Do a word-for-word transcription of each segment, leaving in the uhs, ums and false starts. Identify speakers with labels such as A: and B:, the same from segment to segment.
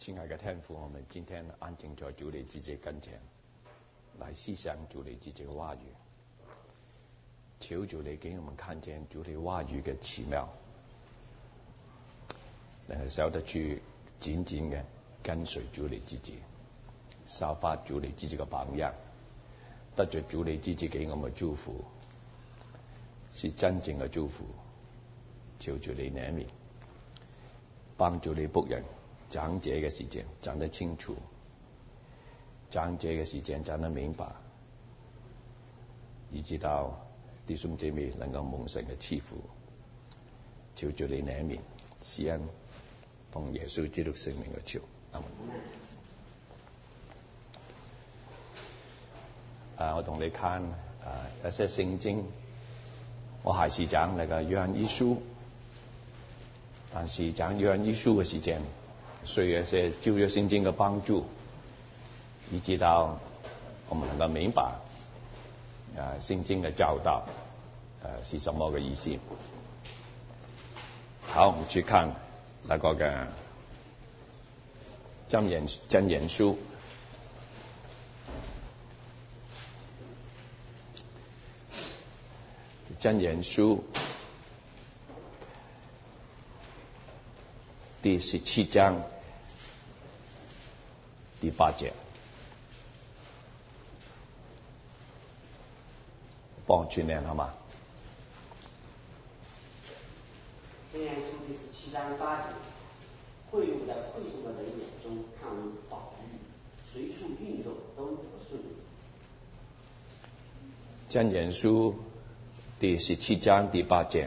A: 亲爱的天父，我们今天安静在主你自己跟前，来思想主你自己的话语。求主你给我们看见主你话语的奇妙，能够曉得去緊緊嘅跟隨主你自己，效法主你自己嘅榜樣，得着主你自己給我們嘅祝福，是真正嘅祝福。求主你憐憫，幫助你僕人講這個時間講得清楚，講這個時間講得明白，以至到弟兄姐妹能夠蒙神嘅賜福。求主你憐憫，施恩，奉耶穌基督聖名嘅求，阿門。啊，我同你看啊一些聖經，我還是講那個約翰一書，但是講約翰一書嘅時間，需要一些舊約聖經嘅幫助，以至到我們能夠明白啊聖經嘅教導誒是什麼嘅意思。好，我們去看那個嘅箴言箴言書，箴言書第十七章第八節，幫我去念好嗎？
B: 箴言書第十七章八節，賄賂在饋送的人眼中看為寶玉，隨處運用都得順利。
A: 箴言書第十七章第八節，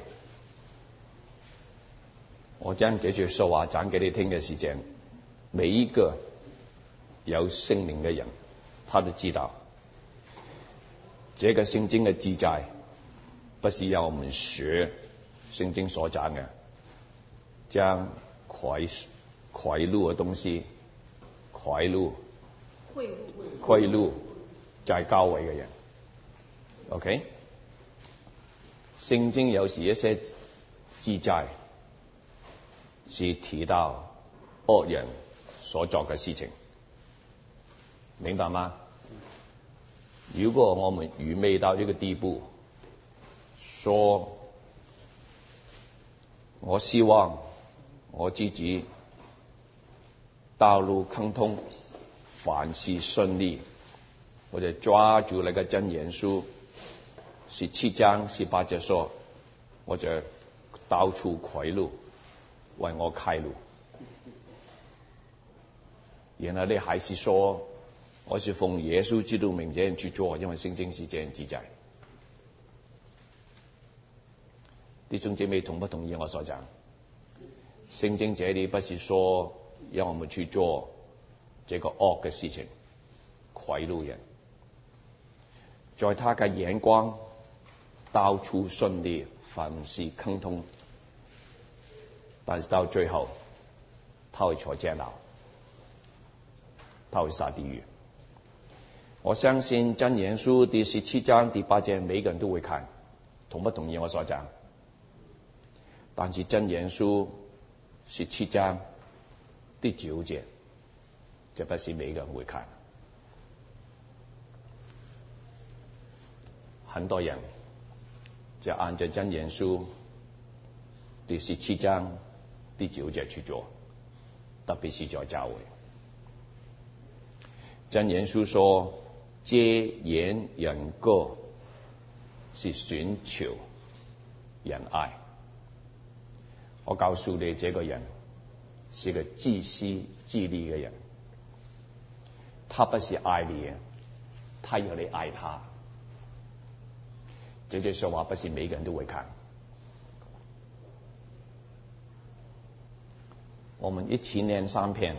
A: 我將這句說話講給你聽嘅時間，每一個有聖靈嘅人，他都知道，這個聖經嘅記載不是要我們學聖經所講嘅，將賄賄賂嘅東西，賄賂賄賂賄賂在高位嘅人 ，OK？ 聖經有時一些記載是提到惡人所做嘅事情，明白嗎？如果我們愚昧到一個地步，說我希望我自己道路亨通，凡事順利，我就抓住那個箴言書十七章十八節說，我就到處賄賂，為我開路。然後你還是說我是奉耶穌基督名這樣去做，因為聖經是這樣記載。弟兄姐妹同不同意我所講？聖經這裡不是說讓我們去做這個惡嘅事情，賄賂人，在他嘅眼光到處順利，凡事亨通，但是到最後他會坐監牢，他會下地獄。我相信箴言書第十七章第八節每個人都會看，同不同意我所講？但是箴言書十七章第九節，這不是每個人會看。很多人就按照箴言書第十七章第九節去做，特別是在教會。箴言書說，接言人過是尋求人愛。我告訴你，這個人是個自私自利嘅人，他不是愛你，他要你愛他。這句說話不是每個人都會看。我們一起念三篇，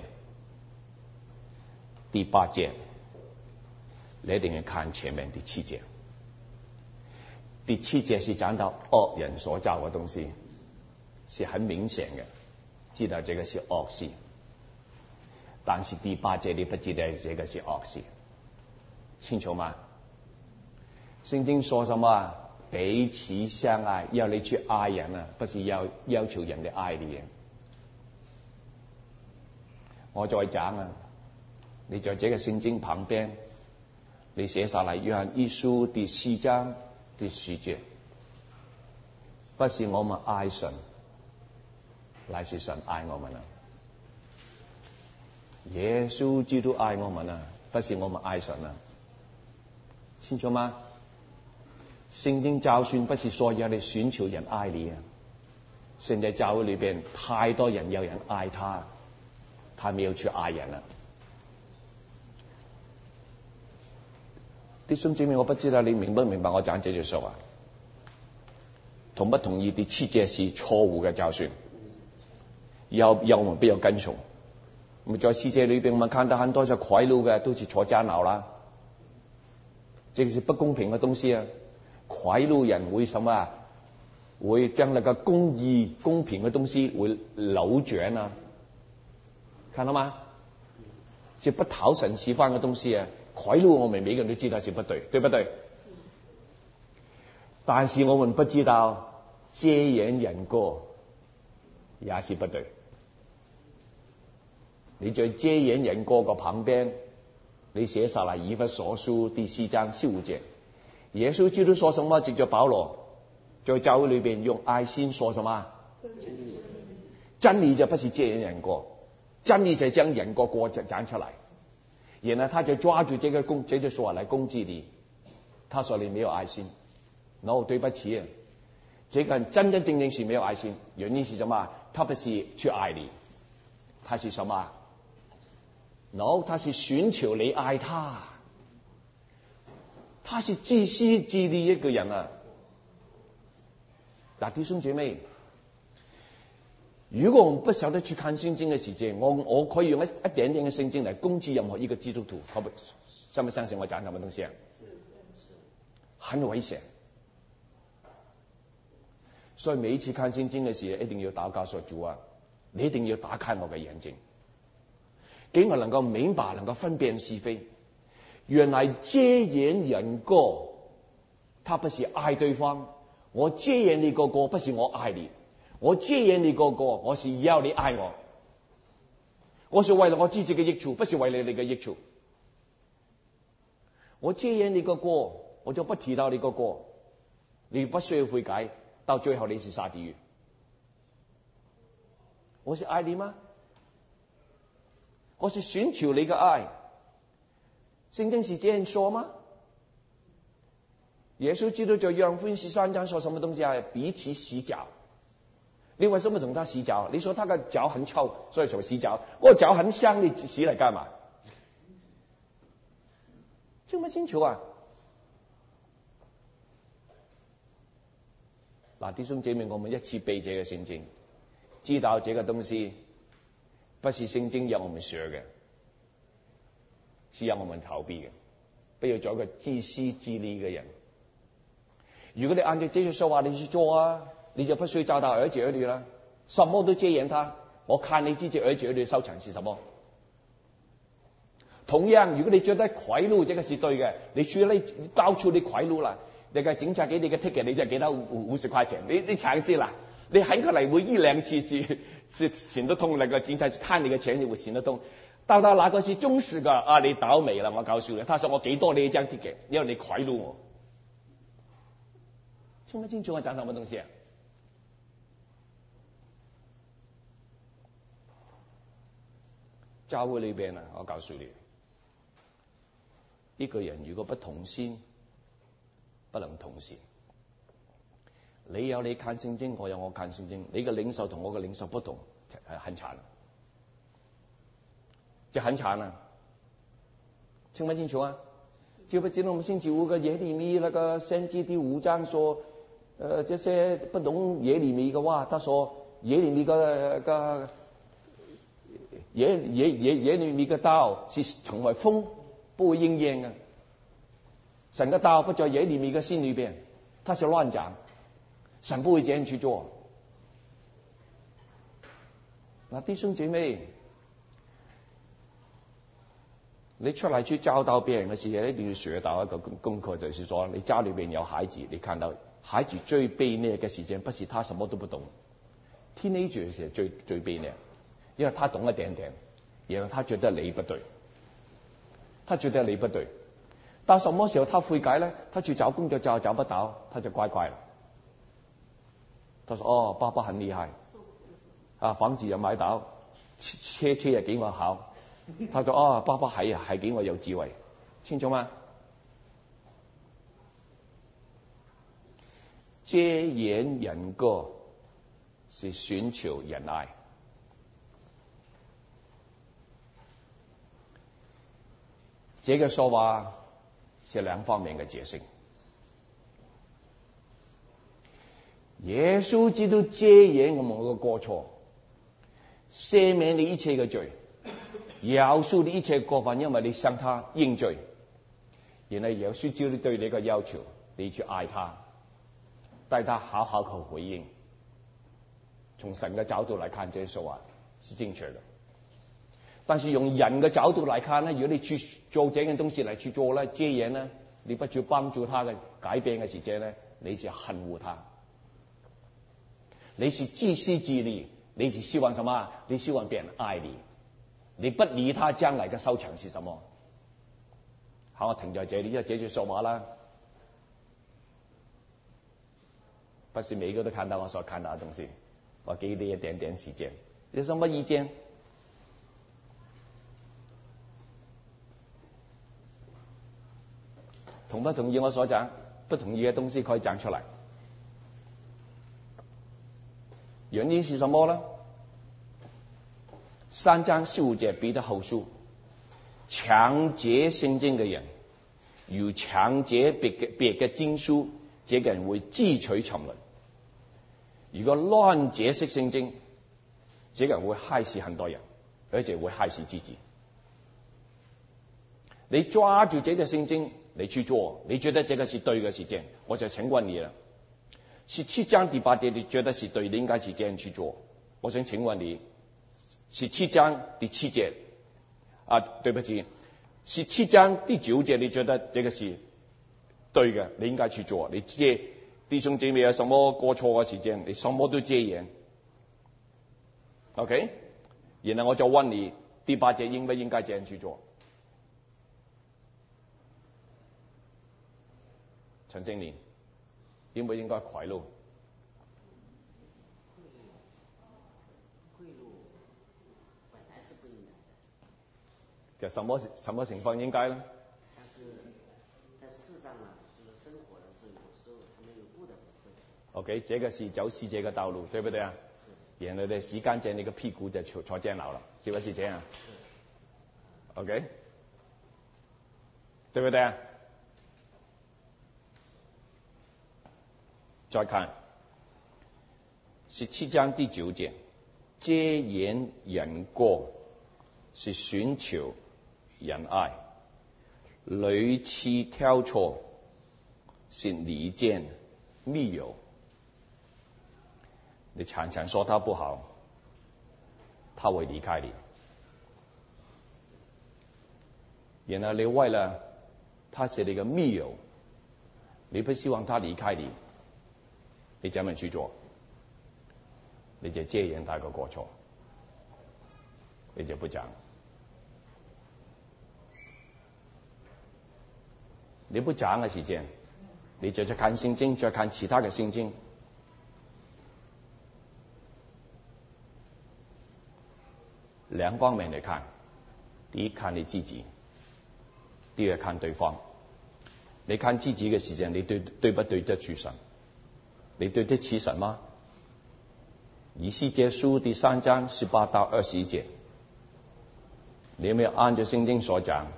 A: 第八節，你一定要看前面第七節。第七節是講到惡人所造嘅東西，是很明顯嘅，知道這個是惡事。但是第八節你不知道這個是惡事，清楚嗎？聖經說什麼？彼此相愛，要你去愛人啊，不是要要求人哋愛你。 我再講啊，你在這個聖經旁邊，你寫下來約翰一書第四章第十節，不是我們愛神，乃是神愛我們啊。耶穌基督愛我們啊，不是我們愛神啊，清楚嗎？聖經就算不是所有的選召人愛你啊，現在教會裏邊太多人有人愛他，他沒有去愛人啊。弟兄姊妹，我不知道你明不明白我講這句說話，同不同意第七節是錯誤嘅教訓，以後以後我們不要跟從。我們在世界裏邊，我們看到很多就賄賂嘅，都是坐監牢啦。這個是不公平嘅東西啊！賄賂人會什麼啊？會將那個公義、公平嘅東西會扭轉啊！看到嗎？是不討神喜歡嘅東西啊！賄賂我們每個人都知道是不對，對不對？但是我們不知道遮掩人過也是不對。你在遮掩人過個旁邊，你寫下來以弗所書第四章十五節，耶穌基督說什麼？藉着保羅在教會裏邊用愛心說什麼？真理就不是遮掩人過，真理就將人過過講出來，然後他就抓住這個攻，這個說話來攻擊你。他說你沒有愛心，然後對不起啊，這個人真真正正是沒有愛心。原因是什麼？他不是去愛你，他是什麼？然後他是尋求你愛他，他是自私自利一個人啊！嗱，弟兄姐妹，如果我們不曉得去看聖經嘅時間，我我可以用一一點點嘅聖經嚟攻擊任何一個基督徒，可不相不相信我講什麼東西啊？很危險。所以每一次看聖經嘅時候，一定要禱告說，主啊，你一定要打開我嘅眼睛，給我能夠明白，能夠分辨是非。原來遮掩人過，他不是愛對方。我遮掩你個過，不是我愛你。我遮掩你個過，我是要你愛我。我是為了我自己嘅益處，不是為了你嘅益處。我遮掩你個過，我就不提到你個過，你不需要悔改，到最後你是下地獄。我是愛你嗎？我是尋求你嘅愛，聖經是這樣說嗎？耶穌基督在約翰福音十三章說什麼東西啊？彼此洗腳。你為什麼同他洗腳？你說他嘅腳很臭，所以才洗腳。我腳很香，你洗嚟幹嘛？清唔清楚啊？嗱，弟兄姐妹，我們一次背這個聖經，知道這個東西不是聖經要我們學嘅，是要我們逃避嘅，不要做一個自私自利嘅人。如果你按照這些說話你去做啊，你就不需要教導兒子兒女啦，什麼都遮掩他。我看你自己兒子兒女收場是什麼？同樣，如果你覺得賄賂這個是對嘅，你處理你到處你賄賂啦，你嘅警察給你嘅 ticket 你就給他五五十塊錢，你你嘗試啦，你很可能會一兩次是是行得通，那個警察看你嘅錢你會行得通。到到那個是忠實嘅啊，你倒霉啦！我告訴你，他說我給多你一張 ticket，因為你賄賂我。清唔清楚我講什麼東西啊？教會裏邊啊，我告訴你，一個人如果不同心，不能同事。你有你看聖經，我有我看聖經，你嘅領袖同我嘅領袖不同，係很慘，就很慘啊！清唔清楚啊？知不知道我們星期五嘅耶利米那個先知第五章說，呃，這些不懂耶利米嘅話，他說耶利米嘅個耶耶耶耶利米嘅道是成為風，不會應驗嘅。神嘅道不在耶利米嘅心裏邊，他是亂講，神不會這樣去做。嗱，弟兄姐妹，你出嚟去教導別人嘅時候，一定要學到一個功課，就是說，你家裏邊有孩子，你看到孩子最卑劣嘅時間，不是他什麼都不懂，teenager 是最最卑劣，因為他懂一點點， 然後他覺得你不對，他覺得你不對，到什麼時候他悔改呢？他去找工作找找不到，他就乖乖了。他說：哦，爸爸很厲害，啊，房子又買到，車車又幾我好。他說：哦，爸爸係係幾我有智慧，清楚嗎？遮掩人過是尋求仁愛。這個說話是兩方面嘅解釋。耶穌基督遮掩我們嘅過錯，赦免你一切嘅罪，饒恕你一切過犯，因為你向他認罪。然後耶穌基督對你嘅要求，你去愛他，帶他好好嘅回應。從神嘅角度來看，這說話是正確的。但是用人嘅角度來看呢，如果你去做這件東西嚟去做呢，遮掩呢，你不去幫助他嘅改變嘅時間呢，你是恨惡他，你是自私自利，你是希望什麼？你希望別人愛你，你不理他將來嘅收場是什麼？好，我停在這裡，因為這句說話啦，不是每個都看到我所看到嘅東西，我給你一點點時間，有什麼意見？同不同意我所講？不同意嘅東西可以講出來。原因是什麼呢？三章十五節彼得後書，搶劫聖經嘅人，如搶劫別嘅別嘅經書，這個人會自取沉淪。如果亂解釋聖經，這個人會害死很多人，而且會害死自己。你抓住這個聖經，你去做，你覺得這個是對嘅事情，我就請問你啦。十七章第八節你覺得是對，你應該是這樣去做。我想請問你，十七章第七節啊，對不起，十七章第九節你覺得這個是對嘅，你應該去做。你借弟兄姐妹有什麼過錯嘅時間，你什麼都遮掩。OK， 然後我就問你，第八節應不應該這樣去做？陳正年，應不應該賄賂？
B: 賄賂本來是不應該的。
A: 就什麼什麼情況應該呢？
B: 但是在世上啊，就是生活的時候，有時候他們有不得不會。
A: OK， 這個是走世界嘅道路，對不對啊？
B: 是。
A: 然後你時間正，你個屁股就坐坐監牢了，是不是這樣？是。OK， 對不對啊？再看十七章第九節，遮掩人過是尋求仁愛，屢次挑錯是離間密友。你常常說他不好，他會離開你。然後你為了他是你嘅密友，你不希望他離開你，你怎麼去做？你就遮掩他個過錯，你就不講。你不講嘅時間，你就再看聖經，再看其他嘅聖經。兩方面嚟看，第一看你自己，第二看對方。你看自己嘅時間，你對對不對得住神？你對得起神嗎？以西結書第三章十八到二十一節，你有沒有按照聖經所講，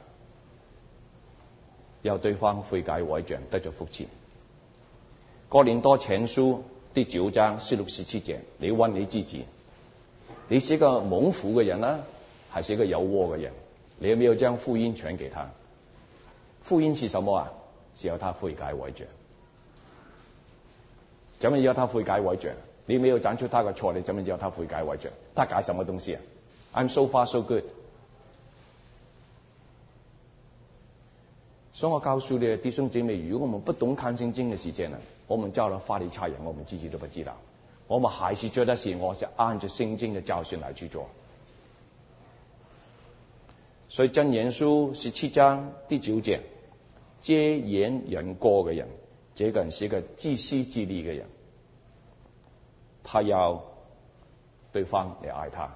A: 要對方悔改改正，得咗福氣？哥林多前書第九章十六十七節，你問你自己，你是一個蒙福嘅人呢，還是一個有禍嘅人？你有沒有將福音傳給他？福音是什麼啊？是要他悔改改正。怎麼要他悔改改正？你沒有講出他的錯，你怎麼要他悔改改正？他改什麼東西啊 ？I'm so far so good。所以我告訴你弟兄姐妹，如果我們不懂看聖經嘅時間呢，我們叫了法利賽人，我們自己都不知道。我們還是覺得是我是按照聖經嘅教訓來去做。 所以箴言書十七章第九節，遮掩人過嘅人，這個人是一個自私自利嘅人，他要對方嚟愛他。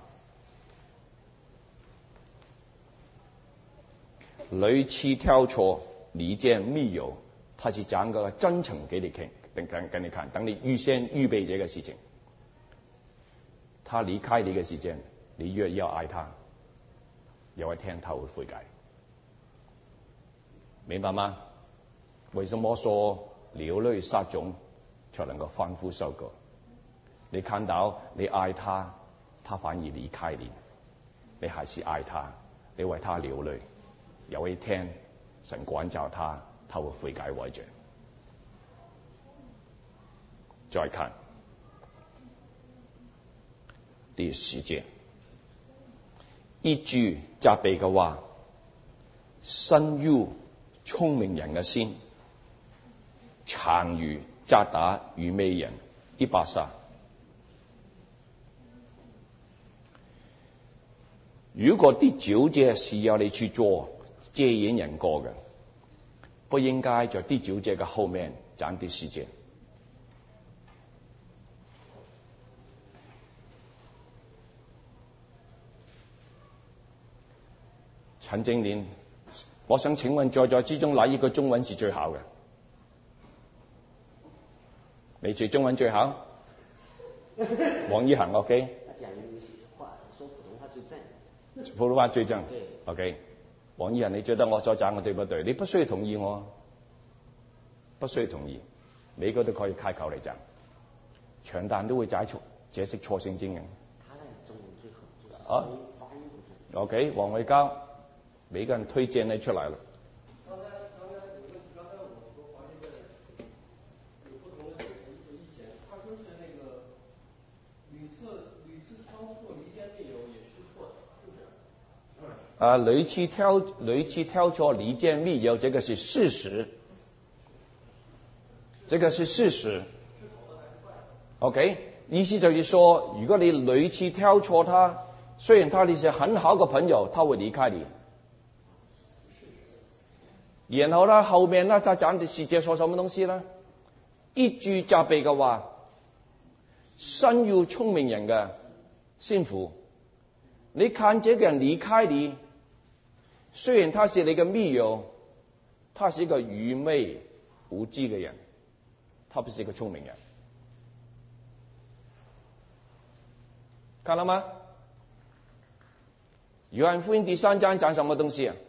A: 屢次挑錯，離間密友，他是講個真誠給你聽，等等給你看，等你預先預備這個事情。他離開你嘅時間，你越要愛他，有一天他會悔改，明白嗎？為什麼說流淚撒種才能夠豐富收割？你看到你愛他，他反而離開你，你還是愛他，你為他流淚，有一天神管教他，他會悔改為正。再看第十節，一句責備嘅話，深入聰明人嘅心，強如責打愚昧人一巴沙。如果第九節是要你去做遮掩人過嘅，不應該在第九節嘅後面講第十節。陳正年，我想請問在座之中哪一個中文是最好嘅？你最中文最好？王一恒 OK？
B: 他講的話說普通話最正。
A: 普通話最正。
B: 對
A: OK。王一恒，你覺得我所講嘅對不對？你不需要同意我，不需要同意，每個都可以開口嚟講。長旦都會解除解釋錯聖經嘅。
B: 他的中文最好，就是
A: 啊
B: 發音不正。
A: OK，黃偉交，每個人推薦你出來了。
C: 剛才剛才有個剛才我和黃先生有不同的意見，他說是那個屢次屢次挑錯離間密友也是錯的，是不是？
A: 啊，屢次挑屢次挑錯離間密友，這個是事實，這個是事實。OK， 意思就是說，如果你屢次挑錯他，雖然他你是很好的朋友，他會離開你。然後呢，後面呢，他講的細節說什麼東西呢？一句責備嘅話，深入聰明人嘅心腹。你看這個人離開你，雖然他是你嘅密友，他是一個愚昧無知嘅人，他不是一個聰明人。看到嗎？約翰福音第三章講什麼東西啊？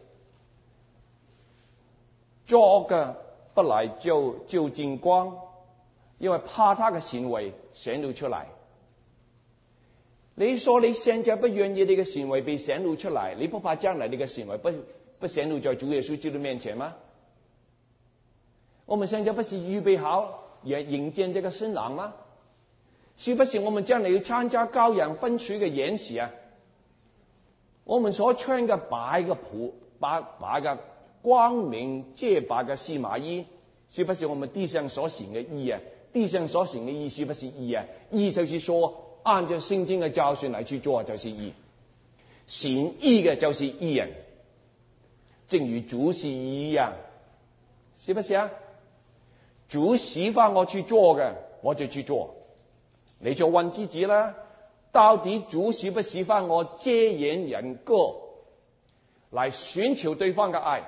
A: 作惡嘅不來就就近光，因為怕他嘅行為顯露出來。你說你現在不願意你嘅行為被顯露出來，你不怕將來你嘅行為不不顯露在主耶穌基督面前嗎？我們現在不是預備好也迎接這個新郎嗎？是不是我們將來要參加羔羊婚娶嘅筵席啊？我們所穿嘅白嘅袍，白白嘅光明潔白嘅細麻衣，是不是我們地上所行嘅義啊？地上所行嘅義是不是義啊？義就是說按照聖經嘅教訓嚟去做就是義，行義嘅就是義人，正如主是義一樣，是不是啊？主使喚我去做嘅，我就去做。你就問自己啦，到底主使不使喚我遮掩人過，來尋求對方嘅愛？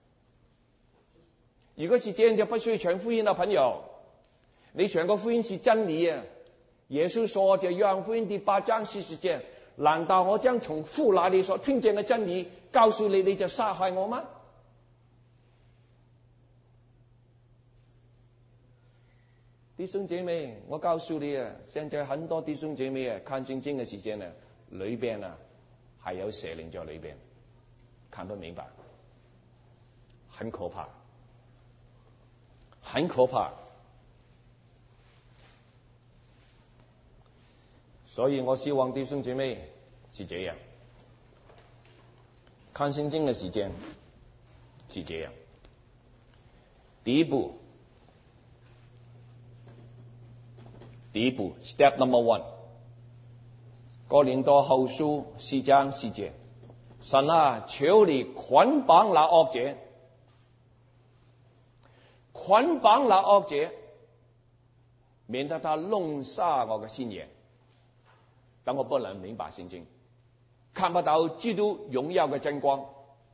A: 如果是這樣，就不需要傳福音啦，朋友。你傳個福音是真理啊！耶穌說就約翰福音第八章四十節，難道我將從父那裡所聽見嘅真理告訴你，你就殺害我嗎？弟兄姐妹，我告訴你啊，現在很多弟兄姐妹啊，看聖經嘅時間啊，裏邊啊係有邪靈在裏邊，看得明白，很可怕，很可怕。所以我希望弟兄姐妹是這樣，看聖經嘅時間是這樣。第一步。第一步 ，Step number one，哥林多後書四章四節， 神啊，求你捆綁那惡者，捆綁那惡者，免得他弄瞎我嘅心眼，等我不能明白聖經，看不到基督榮耀嘅真光。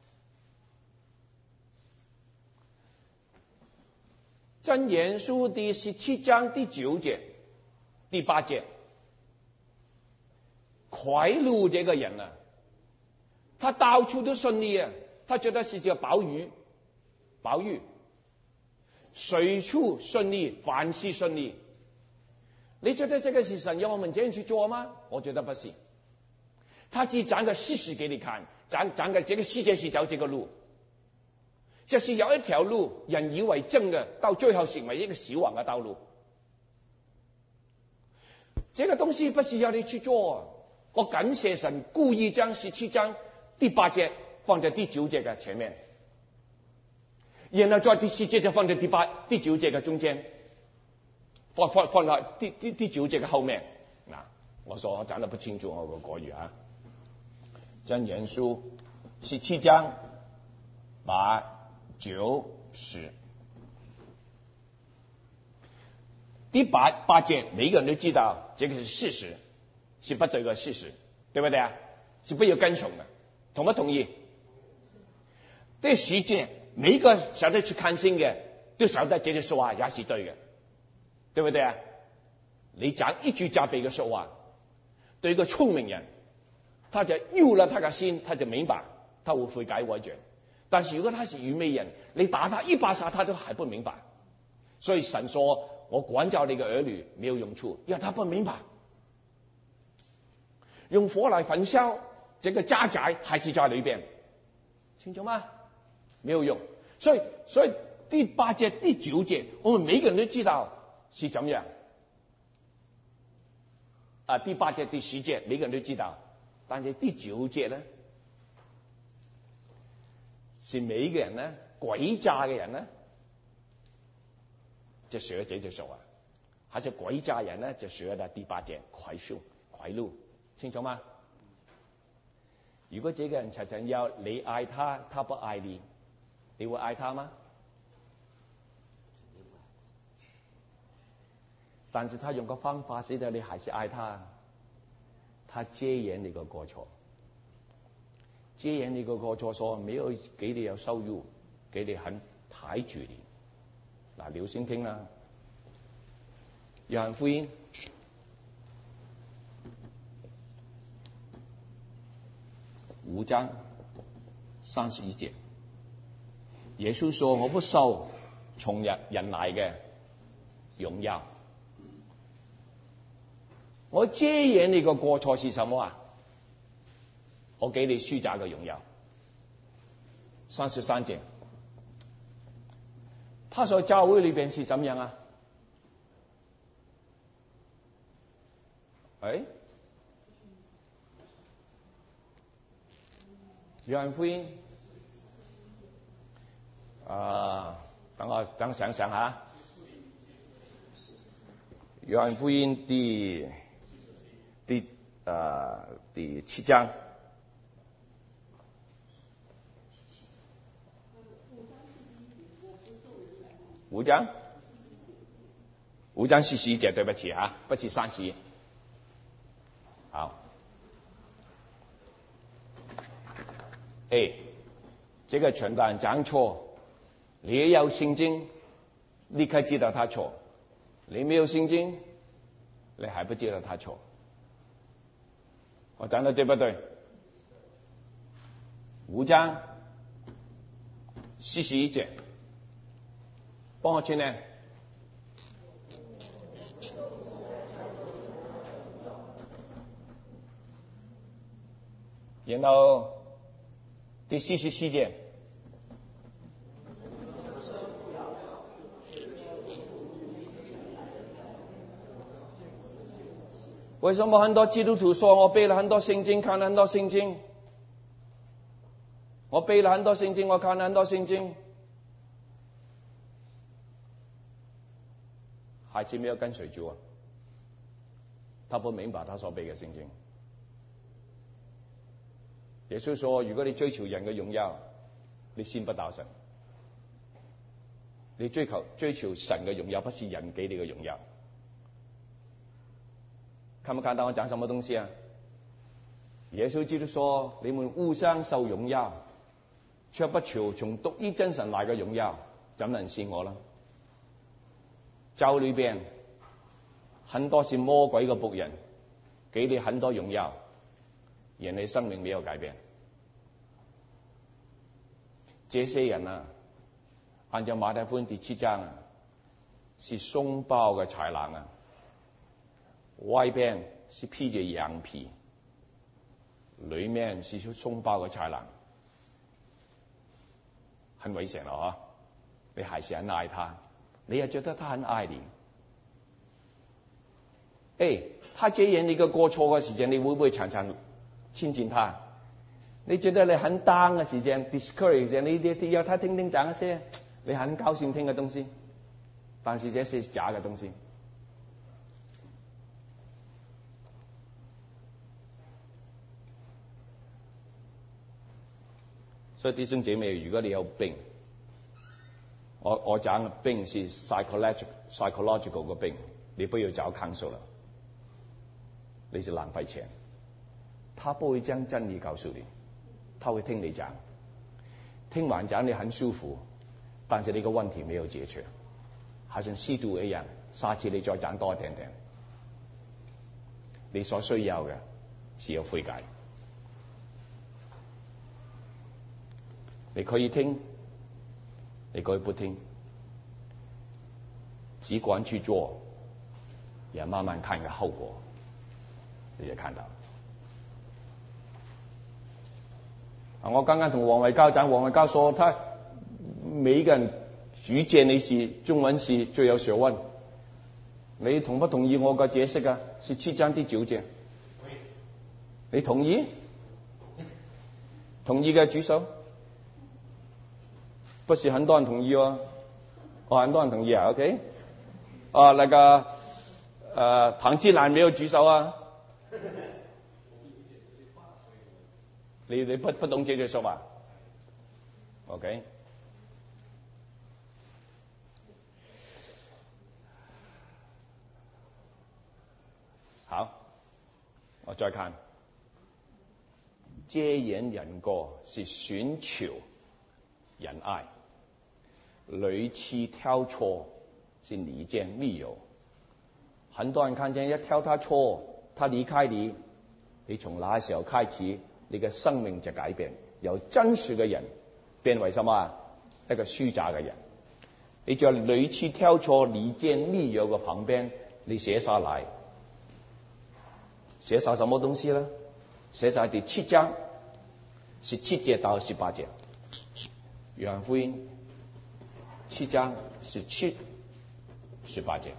A: 箴言書第十七章第九節、第八節，賄賂這個人啊，他到處都順利啊，他覺得是叫寶玉，寶玉，隨處順利，凡事順利。你覺得這個是神要我們這樣去做嗎？我覺得不是。他只講個事實給你看，講講個這個世界是走這個路。就是有一條路，人以為正嘅，到最後成為一個死亡嘅道路。這個東西不是要你去做。我感謝神故意將十七章第八節放在第九節嘅前面，然後在第十節就放在第八、第九節嘅中間，放放放在第第第九節嘅後面。嗱，我說我講得不清楚，我個國語啊。箴言書十七章八。九十第八八節，每個人都知道這個是事實，是不對的事實，對不對啊？是不要跟從的，同不同意？第十節，每一個曉得去看經嘅都曉得這句說話也是對的，對不對啊？你講一句責備嘅說話，對一個聰明人，他就入了他的心，他就明白，他會悔改改正。但是如果他是愚昧人，你打他一巴掌，他都還不明白。所以神說我管教你嘅兒女沒有用處，因為他不明白。用火來焚燒，這個渣滓還是在裏邊，清楚嗎？沒有用。所以所以第八節、第九節，我們每個人都知道是怎樣。啊，第八節、第十節，每個人都知道，但是第九節呢？是每一個人呢，詭詐嘅人呢，就學這隻手啊；還是詭詐人呢，就學了第八節賄賂、賄賂，清楚嗎？如果這個人常常要你愛他，他不愛你，你會愛他嗎？但是他用個方法使得你還是愛他，他遮掩你個過錯。遮掩你個過錯，所沒有給你有收入，給你很睇住你。嗱，你要先聽啦。約翰福音五章三十一節，耶穌說：我不受從人人來嘅榮耀，我遮掩你個過錯是什麼啊？我給你虛假嘅榮耀。三十三節，他在教會裏邊是怎樣啊？誒，約翰福音啊，等我等我想想下，約翰福音第第啊、呃、第七章。五章，五章四十一節，對不起啊，不是三十一。好，誒，這個傳道人講錯，你有聖經，立刻知道他錯；你沒有聖經，你還不知道他錯。我講得對不對？五章四十一節。幫我簽呢，然後第四十四節，為什麼很多基督徒說我背了很多聖經，看了很多聖經，我背了很多聖經，我看了很多聖經，還是沒有跟隨主啊？他不明白他所背嘅聖經。 耶穌說：如果你追求人嘅榮耀，你先不到神。你追求追求神嘅榮耀，不是人給你嘅榮耀。看不看到我講什麼東西啊？耶穌基督說：你們互相受榮耀，卻不求從獨一真神來嘅榮耀，怎能信我呢？教裏邊很多是魔鬼嘅僕人，給你很多榮耀，人類生命沒有改變。這些人啊，按照馬太福音第七章啊，是鬆包嘅豺狼啊，外邊是披着羊皮，裏面是鬆包嘅豺狼，很危險了啊！你還是很愛他，你也覺得他很愛你。誒，他這樣一個過錯嘅時間，你會唔會常常親近他？你覺得你很 down 嘅時間 ，discourage 嘅，你你要他聽聽講一些你很高興聽嘅東西，但是這是假嘅東西。所以弟兄姐妹，如果你有病，我我講嘅病是 psychological psychological 嘅病，你不要找 counsel 啦，你是浪費錢。他不會將真理告訴你，他會聽你講，聽完講你很舒服，但是你個問題沒有解決，好像吸毒一樣，下次你再講多一點點。你所需要嘅是要悔改。你可以聽，你可以不聽，只管去做，也慢慢看個後果，你就看到。啊，我剛剛同黃偉高講，黃偉高說他每一個人主見你是中文是最有學問，你同不同意我個解釋啊？是七章第九節，你同意？同意嘅舉手。不是很多人同意哦，哦，很多人同意啊 ，OK， 啊，那個，呃，唐志蘭沒有舉手啊，你你不不懂這句說話 ，OK， 好，我再看，遮掩人過是尋求仁愛，屢次挑錯是離間密友。很多人看見一挑他錯，他離開你，你從那時候開始，你嘅生命就改變，由真實嘅人變為什麼？一個虛假嘅人。你在屢次挑錯離間密友嘅旁邊，你寫下來，寫下什麼東西呢？寫下第七章，十七節到十八節。約翰福音七章十七、十八節，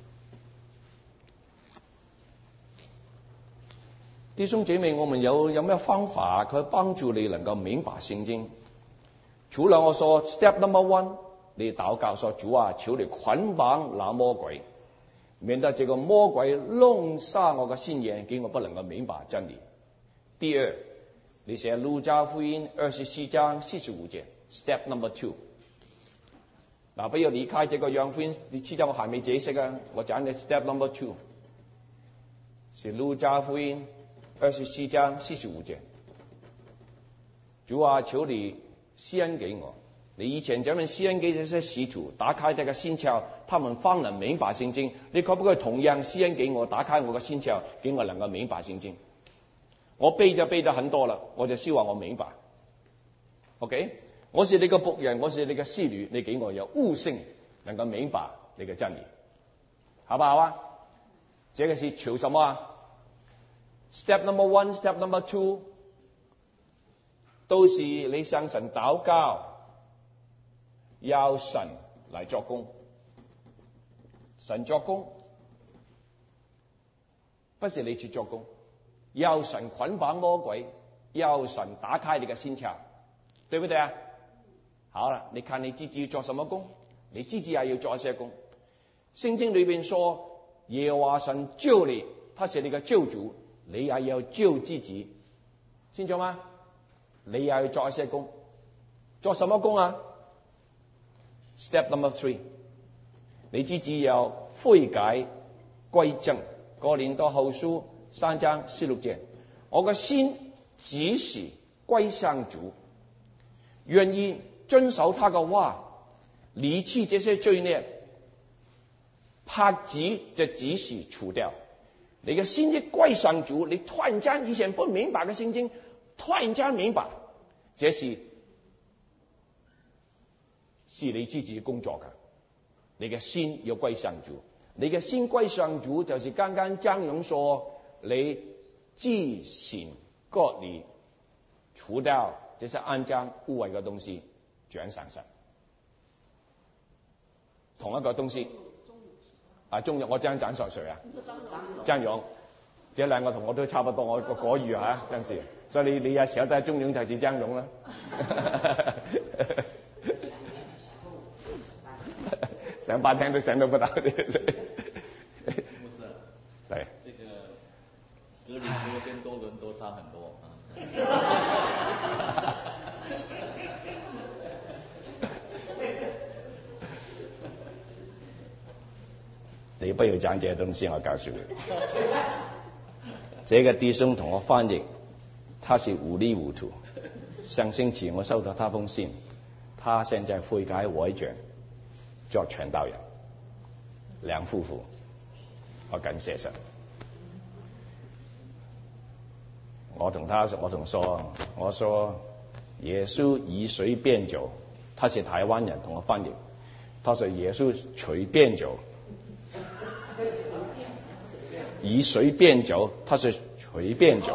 A: 弟兄姐妹，我們有有咩方法可以幫助你能夠明白聖經？除了我說 step number one， 你禱告說主啊，求你捆綁那魔鬼，免得這個魔鬼弄瞎我嘅心眼，給我不能夠明白真理。第二，你寫路加福音二十四章四十五節。Step number two， 嗱，不要離開這個約翰福音，你知道我還沒解釋啊，我講你 step number two， 是路加福音二十四章四十五節。主啊，求你施恩給我，你以前這樣施恩給這些使徒，打開這個心竅，他們方能明白聖經。你可不可以同樣施恩給我，打開我個心竅，給我能夠明白聖經？我背就背咗很多了，我就希望我明白。OK？我是你個僕人，我是你個侍女，你給我有悟性，能夠明白你嘅真理，好不好啊？這個是求什麼啊 ？Step number one, step number two， 都是你向神禱告，要神來作工，神作工，不是你去作工，要神捆綁魔鬼，要神打開你嘅心竅，對不對啊？好了，你看你自己做什麼工，你自己也要做一些工。聖經裏邊說耶和華神救你，他是你嘅救主，你也要救自己，清楚嗎？ 你也要做一些工。做什麼工啊？ Step number three， 你自己要悔改歸正。哥林多後書三章十六節，我嘅心只是歸向主，願意遵守他嘅話，離棄這些罪孽，帕子就只是除掉。你嘅心一歸向主，你突然間以前不明白嘅聖經，突然間明白，這是是你自己工作㗎。你嘅心要歸向主，你嘅心歸向主，就是剛剛張勇說，你自行割離，除掉這些骯髒污穢嘅東西，轉向神。同一個東西。啊，中勇我張展上誰啊？張勇，這兩個同我都差不多，我個國語啊，真是。所以你你有時候都係中勇就是張勇啦。想半天都想到不到。牧師，對，
D: 這個哥林多跟多倫多差很多啊。
A: 你不要講這些東西，我告訴你，這個弟兄同我翻譯，他是糊裡糊塗。上星期我收到他封信，他現在悔改回轉，做傳道人，兩夫婦，我感謝神。我同他，我同說，我說耶穌以水變酒，他是台灣人，同我翻譯，他說耶穌隨便酒。以水變酒，他是隨便酒，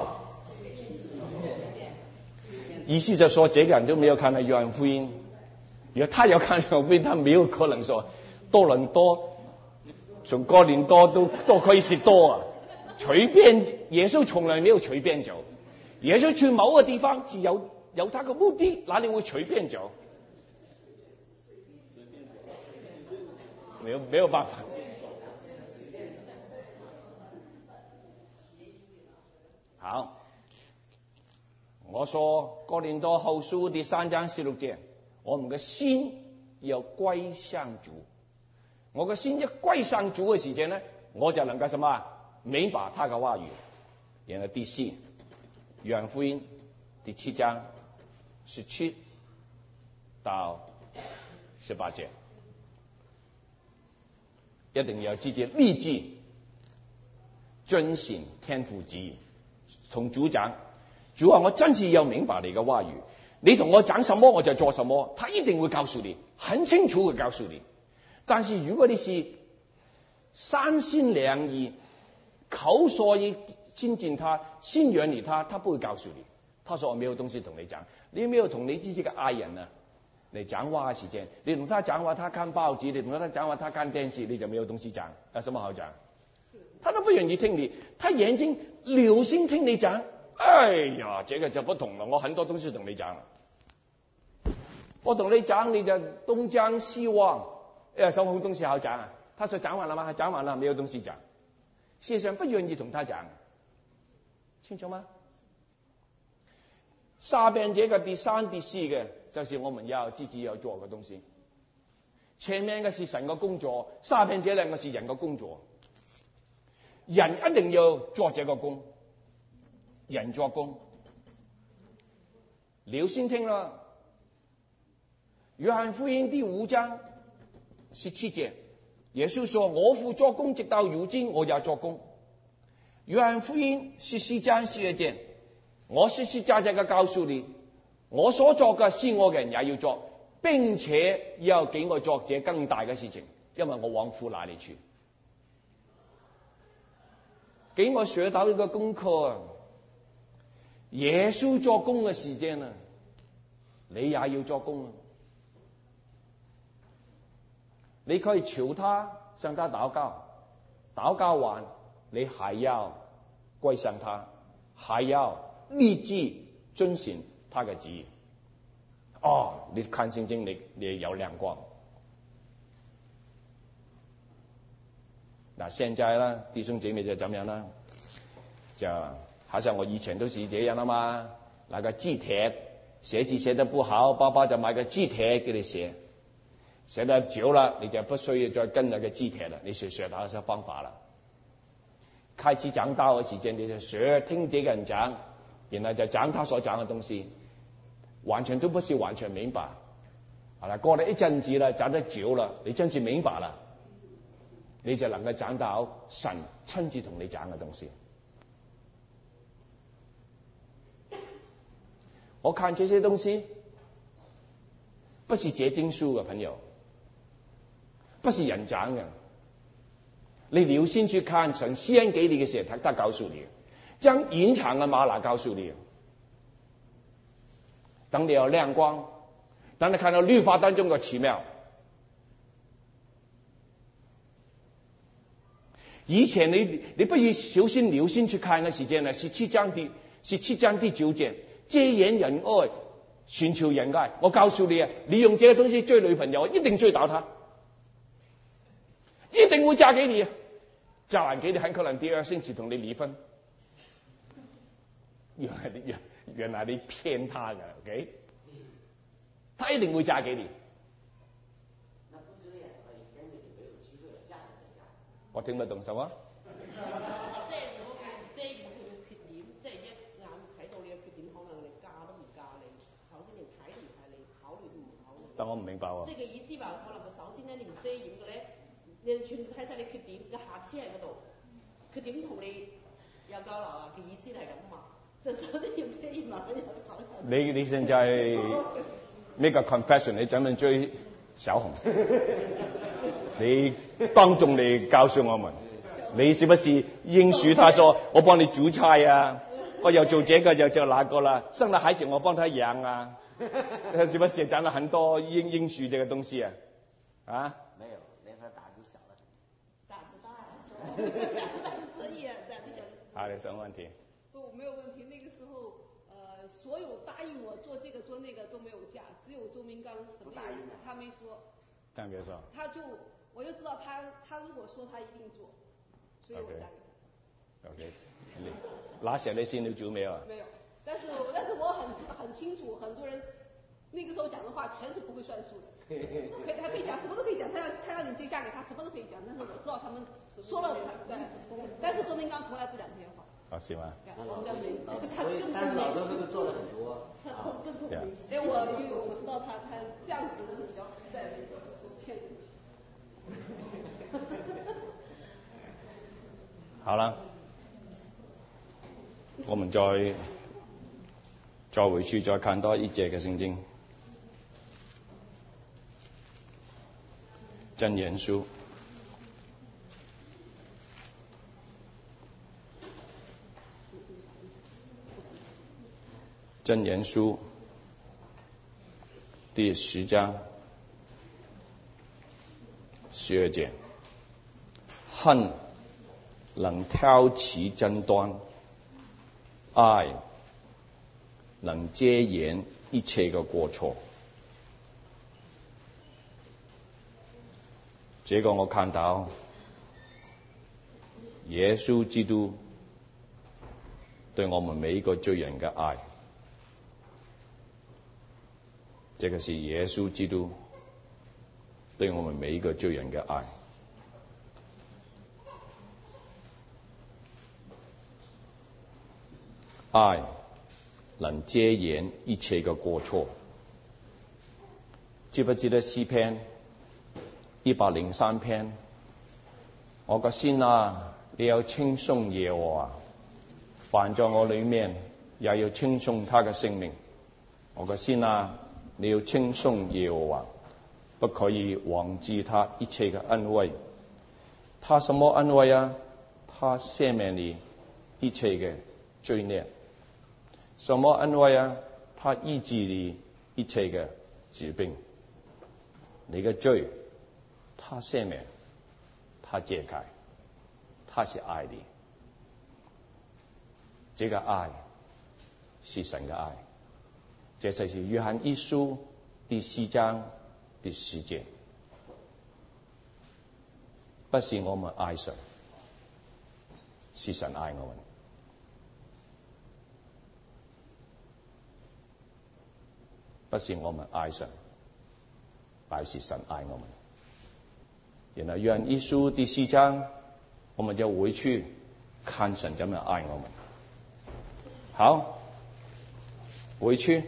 A: 意思就說這個人都沒有看到約翰福音。如果他有看約翰福音，他沒有可能說多倫多從哥林多都都可以是多啊。隨便，耶穌從來沒有隨便酒。耶穌去某個地方是有有他個目的，哪裡會隨便酒？沒有沒有辦法。好，我說哥林多後書第三章十六節，我們嘅心要歸向主。我嘅心一歸向主嘅時間呢，我就能夠什麼明白他嘅話語。然後第四，約翰福音第七章十七到十八節，一定要自己立志遵行天父旨意。同主講，主話我真是要明白你嘅話語，你同我講什麼我就做什麼，他一定會告訴你，很清楚會告訴你。但是如果你是三心兩意，口說要親近他，先遠離他，他不會告訴你。他說我沒有東西同你講，你沒有同你自己嘅愛人啊嚟講話嘅時間，你同他講話，他看報紙；你同他講話，他看電視，你就沒有東西講，有什麼好講？他都不願意聽你，他眼睛留心聽你講。哎呀，這個就不同了，我很多東西同你講，我同你講你就東張西望，有什麼東西好講啊？他說講完了嗎？講完了，沒有東西講。事實上不願意同他講，清楚嗎？下邊這個第三、第四嘅，就是我們要自己要做嘅東西。前面嘅是神嘅工作，下邊這兩個是人嘅工作。人一定要做這個工，人做工。你要先聽啦，約翰福音第五章十七節，耶穌說：我父做工，直到如今，我也做工。約翰福音十四章十二節，我實實在在嘅告訴你，我所做嘅是我嘅人也要做，並且要給我做這更大嘅事情，因為我往父那裡去。給我學到一個功課，耶穌做工嘅時間啊，你也要做工啊！你可以求他，向他禱告，禱告完，你還要歸向他，還要立志遵行他嘅旨意。哦，你看聖經，你你有亮光。那現在呢，弟兄姐妹就怎樣呢？就好像我以前都是這樣啦嘛，那個饑饉寫字寫得不好，爸爸就買個字帖給你寫，寫得久了你就不需要再跟那個字帖了，你就學到這方法了。開始講道嘅時間，你就學聽這個人講，然後就講他所講嘅東西，完全都不是完全明白。好了，過了一陣子了，講得久了，你真是明白了，你就能夠講到神親自同你講嘅東西。我看這些東西，不是結經書嘅朋友，不是人講嘅。你留心去看神施恩給你嘅時候，他他告訴你，將隱藏嘅嗎哪告訴你。當你有亮光，當你看到律法當中嘅奇妙，以前你你不如小心留心去看嘅時間呢，十七章第十七章第九節，遮掩仁愛，尋求仁愛。我告訴你啊，你用這個東西追女朋友，一定追到她，一定會嫁給你，嫁完給你很可能第二星期同你離婚。原來你原原來你騙他嘅 ，OK？ 他一定會嫁給你。
B: 那不這樣的話，你根本就沒有機會嫁人家。
A: 我聽不懂什麼？
E: 即係如果遮掩佢嘅缺點，即係一眼睇到你嘅缺點，可能你嫁都唔嫁你。首先你睇都唔睇你，考慮都唔考慮。
A: 但我唔明白喎。
E: 即係嘅意思話，可能佢首先咧，你唔遮掩嘅咧，你全部睇晒你缺點，嘅瑕疵喺嗰度，佢點同你有交流啊？嘅意思係咁嘛？就首先要遮掩埋有手。
A: 你你現在make a confession，你準備追小紅？你當眾嚟告訴我們，你是不是應許他說我幫你煮菜啊？我又做這個又做那個啦，生了孩子我幫他養啊？是不是講了很多應應許這個東西啊？啊？
B: 沒有，連他膽子小了。
E: 膽子大，膽子可以啊，膽子小。
A: 好，有什麼問題？
F: 不，沒有問題。那個時候，呃，所有答應我做這個做那個都沒有嫁，只有周明剛什麼也他沒說。
A: 他沒說。
F: 他就，我就知道他，他如果說他一定做，所以我嫁給他。
A: OK， 你拿下你先你做沒有啊？
F: 沒有，但是但是我很很清楚，很多人那個時候講的話全是不會算數的。可以，他可以講什麼都可以講，他要他要你直接嫁給他，什麼都可以講。但是我知道他們說了，對，但是周明剛從來不講這些話。
A: 啊，是嗎？
F: 我這樣子，他
B: 所以，但是老周是不是做了很多？
F: 他更更聪明。因為我因為我知道他他這樣子的是比較實在的，不是說騙人。
A: 好啦，我們再再回去再看多一節嘅聖經，箴言書。箴言書第十章十二節，恨能挑起爭端，愛能遮掩一切嘅過錯。這個我看到耶穌基督對我們每一個罪人嘅愛。這個是耶穌基督對我們每一個罪人嘅愛。愛能遮掩一切嘅過錯。知不知道詩篇一百零三篇？我個心啊，你要稱頌耶和華，凡在我裏面也要稱頌他嘅聖名。我個心啊，你要稱頌耶和華，不可以忘記他一切嘅恩惠。他什麼恩惠啊？他赦免你一切嘅罪孽。什麼恩惠啊？他醫治你一切嘅疾病。你嘅罪，他赦免，他遮蓋，他是愛你。這個愛是神嘅愛。這就是約翰一書第四章第十節，不是我們愛神，是神愛我們。 不是我們愛神，乃是神愛我們。然後約翰一書第四章，我們就回去看神怎麼愛我們。好，回去。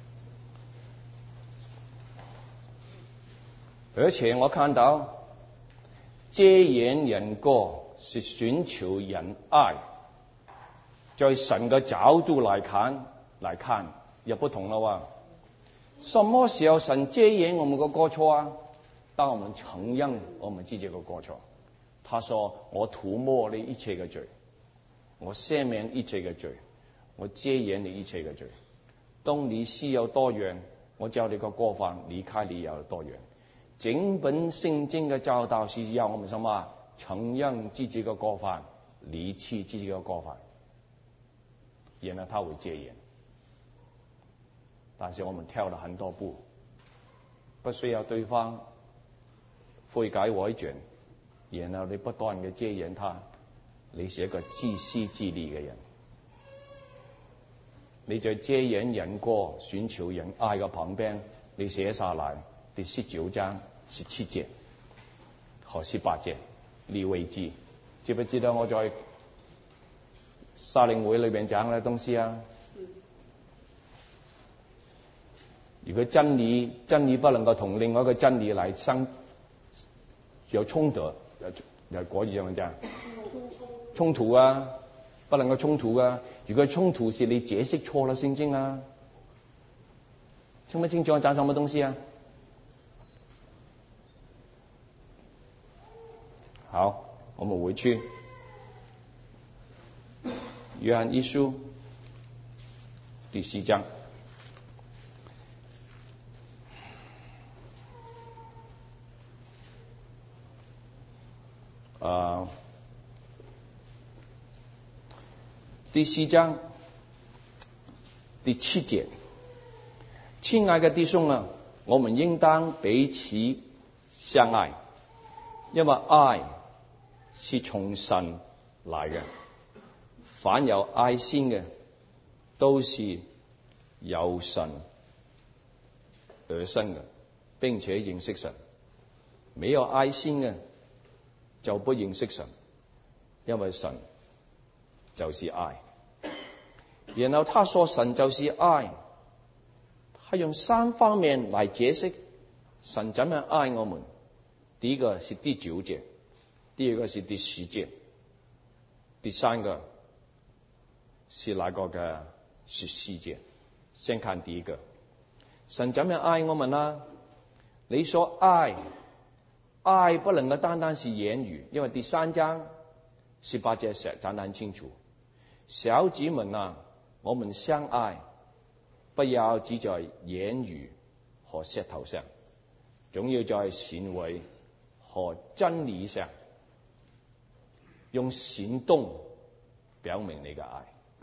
A: 而且我看到遮掩人過是尋求人愛，在神嘅角度來看來看也不同了哇。什麼時候神遮掩我們嘅過錯啊？當我們承認我們自己嘅過錯，他說我塗抹你一切嘅罪，我赦免一切嘅罪，我遮掩你一切嘅罪。當你是有多遠，我叫你個過犯離開你有多遠。整本聖經嘅教導是要我們什麼？承認自己嘅過犯，離棄自己嘅過犯，然後他會遮掩。但是我們跳了很多步，不需要對方悔改改轉，然後你不斷嘅遮掩他，你是一個自私自利嘅人。你在遮掩人過、尋求人愛嘅旁邊，你寫下來第十九章十七節和十八節，利未記，知不知道我在沙靈會裏邊講嘅東西啊？如果真理真理不能夠同另外一個真理嚟生有衝突，又嗰樣啫，衝突啊，不能夠衝突啊！如果衝突是你解釋錯了聖經啊，清不清楚講什麼東西啊？好，我們回去約翰一書第四章。啊，第四章第七節，親愛的弟兄啊，我們應當彼此相愛，因為愛是從神來嘅，凡有愛心嘅，都是由神而生嘅，並且認識神；沒有愛心嘅，就不認識神，因為神就是愛。然後他說神就是愛，他用三方面來解釋神怎樣愛我們。第一個是第九節，第二個是第十節，第三個是那個嘅十四節。先看第一個，神怎樣愛我們呢？你說愛愛不能夠單單是言語，因為第三章十八節講得很清楚，小子們啊，我們相愛，不要只在言語和舌頭上，總要在行為和真理上，用行動表明你嘅愛。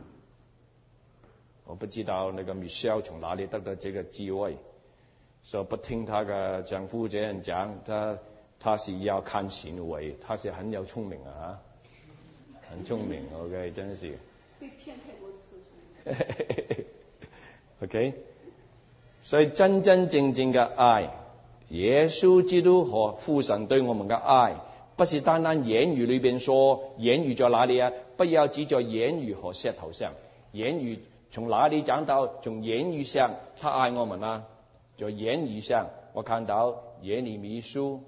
A: 我不知道那個 Michelle 從哪裡得到這個智慧，說不聽她嘅丈夫這樣講，她他是要看行為，他是很有聰明啊，很聰明 ，OK， 真是。
F: 被騙太多次。
A: OK， 所以真真正正嘅愛，耶穌基督和父神對我們嘅愛，不是單單言語裏邊說，言語在哪裡啊？不要只在言語和舌頭上，言語從哪裡講到？從言語上，他愛我們啊，在言語上，我看到耶利米書。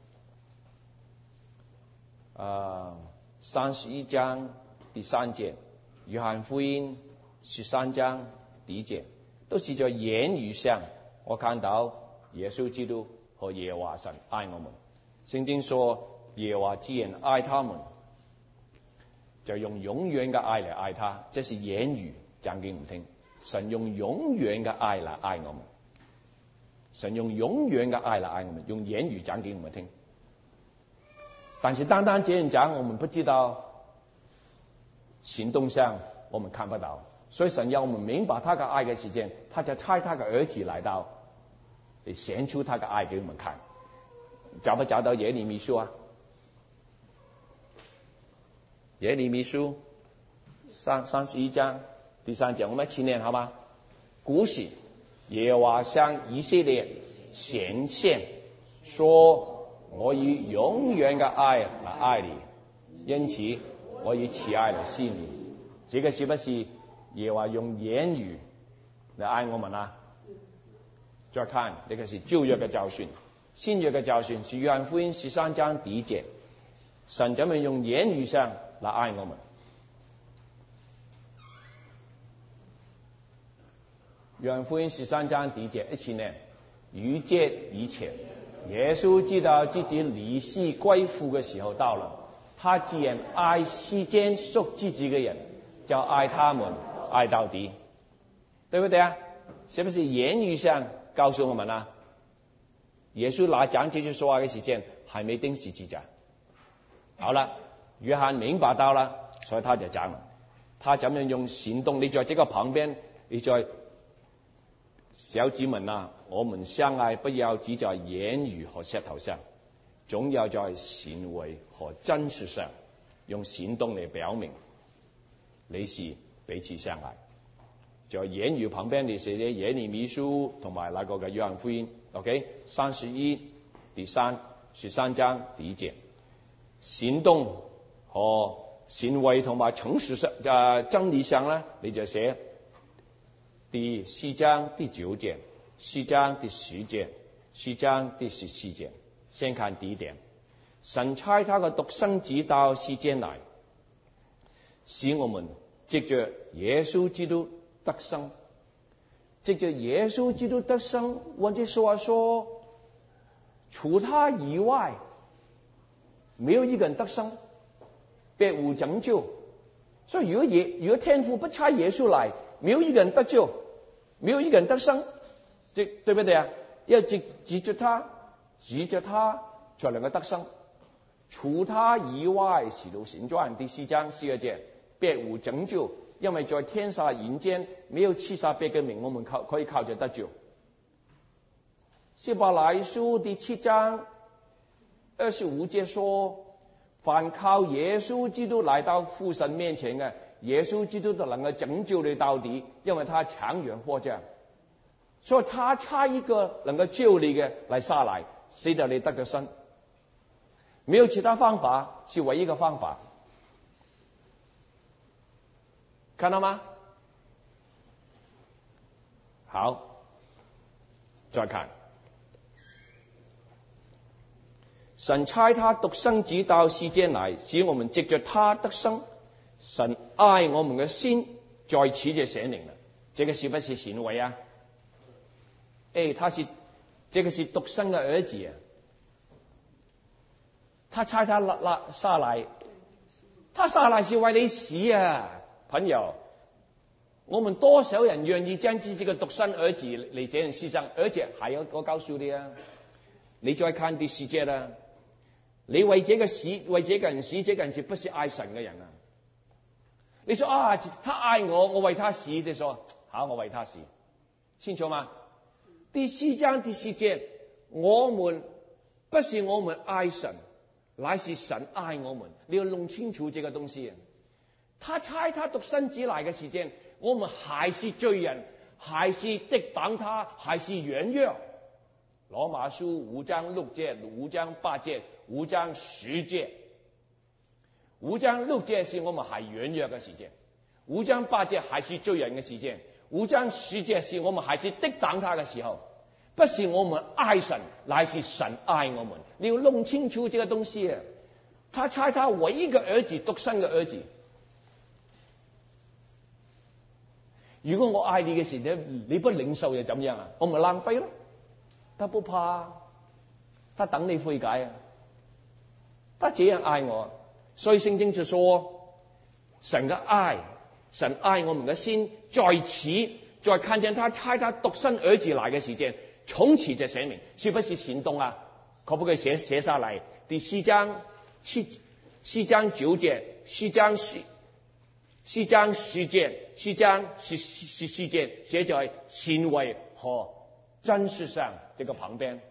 A: 啊，三十一章第三節，約翰福音十三章第一節，都是在言語上，我看到耶穌基督和耶和華神愛我們。聖經說耶和華既然愛他們，就用永遠嘅愛嚟愛他，這是言語講給我們聽。神用永遠嘅愛嚟愛我們，神用永遠嘅愛嚟愛我們，用言語講給我們聽。但是單單這樣講，我們不知道行動上我們看不到，所以神要我們明白他的愛嘅時間，他就差他的兒子來到，嚟顯出他的愛給我們看。找不找到耶利米書啊？耶利米書三三十一章第三節，我們一起念好嗎？古時耶和華向以色列顯現，說我以永遠嘅愛來愛你，因此我以慈愛來思你。這個是不是耶和華用言語來愛我們啊？再看呢、這個是舊約嘅教訓，新約嘅教訓是約翰福音十三章第一節，神怎麼用言語上來愛我們？約翰福音十三章第一節一起念：逾節以前，耶穌知道自己離世歸父嘅時候到了，他既然愛世間屬自己嘅人，就愛他們愛到底，對不對啊？是不是言語上告訴我們啊？耶穌拿講這句說話嘅時間還沒釘十字架。好了，約翰明白到了，所以他就講了，他怎樣用行動？你在這個旁邊，你在小子們啊，我們相愛不要只在言語和舌頭上，總要在行為和真實上用行動嚟表明你是彼此相愛。在言語旁邊你寫咗耶利米書同埋那個嘅約翰福音 OK 三十一第三十三章第一節，行動和行為同埋誠實上誒真理上咧，你就寫第四章第九節，四章第十節，四章第十四節。先看第一點，神差他嘅獨生子到世間來，使我們藉着耶穌基督得生。藉着耶穌基督得生，換句說話說，除他以外，沒有一個人得生，別無拯救。所以如果耶如果天父不差耶穌來，沒有一個人得救，沒有一個人得生，對對不對啊？要藉藉着他，藉着他才能夠得生。除他以外，使徒行傳第四章四個節，別無拯救，因為在天下人間沒有賜下別個名，我們靠可以靠着得救。希伯來書第七章二十五節說，凡靠耶穌基督來到父神面前嘅，耶穌基督都能夠拯救你到底，因為他強遠獲獎，所以他差一個能夠救你嘅來下來，使到你得咗生。沒有其他方法，是唯一嘅方法。看到嗎？好，再看，神差他獨生子到世間來，使我們藉着他得生。神愛我們嘅心在此就顯明了，這個是不是行為啊？誒，他是，這個是獨生嘅兒子啊，他差他拉拉下來，他下來是為你死啊！朋友，我們多少人願意將自己嘅獨生兒子嚟這樣犧牲？而且還有我告訴你啊，你再看第四節啦，你為這個死，為這個人死，這個人是不是愛神嘅人啊？你說啊，他愛我，我為他死，你說好，我為他死，清楚嗎？第四章第四節，我們不是我們愛神，乃是神愛我們，你要弄清楚這個東西。他差他獨生子來嘅時間，我們還是罪人，還是敵擋他，還是軟弱。羅馬書五章六節、五章八節、五章十節。五章六節是我們還軟弱嘅時間，五章八節還是罪人嘅時間，五章十節是我們還是敵擋他嘅時候。不是我們愛神，乃是神愛我們。你要弄清楚這個東西啊！他差他唯一嘅兒子，獨生嘅兒子。如果我愛你嘅時候，你不領受又怎樣啊？我咪浪費咯。他不怕，他等你悔改啊！他這樣愛我，所以聖經就說，神嘅愛，神愛我們嘅心在此，在看見他差他獨生兒子來嘅時間，從此就寫明，是不是行動啊？可不可以寫寫下來？第四章七，四章九節，四章十。四章十節，四章十十四節寫在行為和真實上這個旁邊。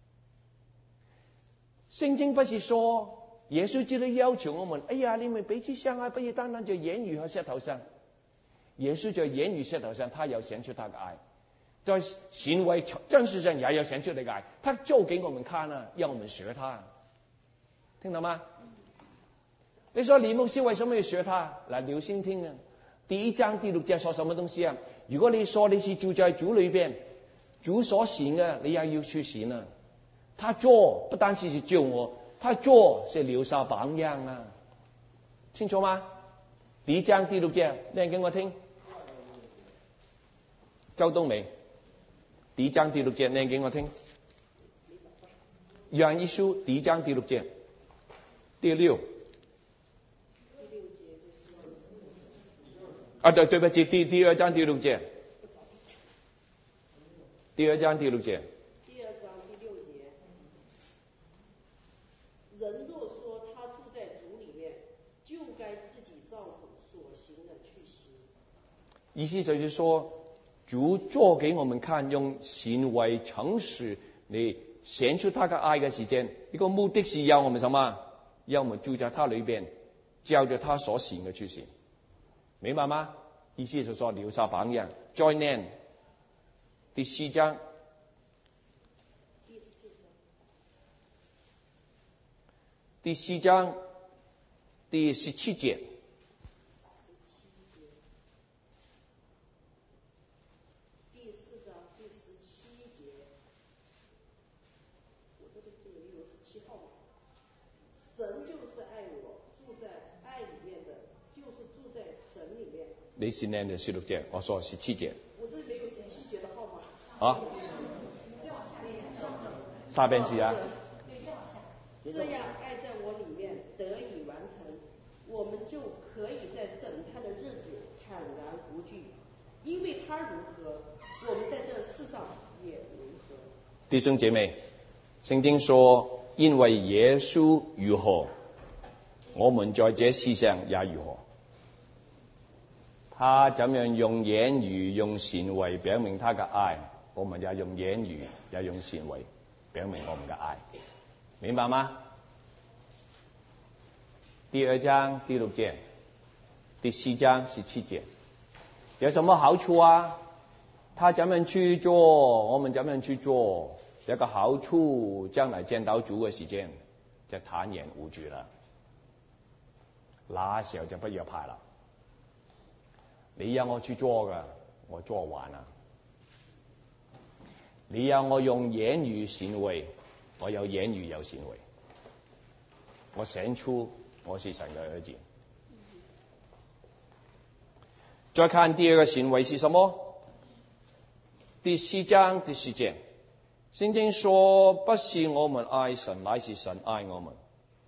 A: 聖經不是說耶穌基督要求我們，哎呀，你們彼此相愛，不要單單在言語和舌頭上。耶穌在言語舌頭上，他有顯出他的愛。 在行為真實上也有顯出嚟嘅，他做給我們看啊，讓我們學他，聽到嗎？你說李牧師為什麼要學他？嚟留心聽啊！第一章第六節說什麼東西啊？如果你說你是住在主裏邊，主所行嘅你也要去行啊。他做不單止是救我，他做是留下榜樣啊，清楚嗎？第一章第六節，念給我聽。周冬梅，第一章第六節，念給我聽。約翰一書第一章第六節，第六。啊，對，對不起，第第二章第六節，第二章第六節。
E: 第二章第六節，人若說他住在主裡面，就該自己照主所行的去行。
A: 意思就是說，主做給我們看，用行為誠實嚟顯出他嘅愛嘅時間，呢個目的是要我們什麼？要我們住在他裏邊，照着他所行嘅去行。明白嗎？意思就是說留下榜樣。再念第四章，第四章第十七節。
E: 第四章第十七節，我這裡有有十七號嘛？神就是愛我，住在愛裡面的，就是住在神裡面。
A: 你是念的十六節，我說十七節。
E: 我這裡沒有十七節的號碼。
A: 啊？下邊是啊。
E: 這樣愛在我裡面得以完成，我們就可以在審判的日子坦然無懼，因為他如何，我們在這世上也如何。
A: 弟兄姐妹，聖經說，因為耶穌如何，我們在這世上也如何。他怎樣用言語、用行為表明他嘅愛，我們也用言語、也用行為表明我們嘅愛，明白嗎？第二章第六節，第四章十七節，有什麼好處啊？他怎樣去做，我們怎樣去做？有個好處，將來見到主嘅時間就坦然無懼啦。那時候就不要怕啦。你要我去做㗎，我做完啦。你要我用言語行為，我有言語有行為。我顯出我是神嘅兒子。再看第二個行為是什麼？第四章第四節，聖經說，不是我們愛神，乃是神愛我們，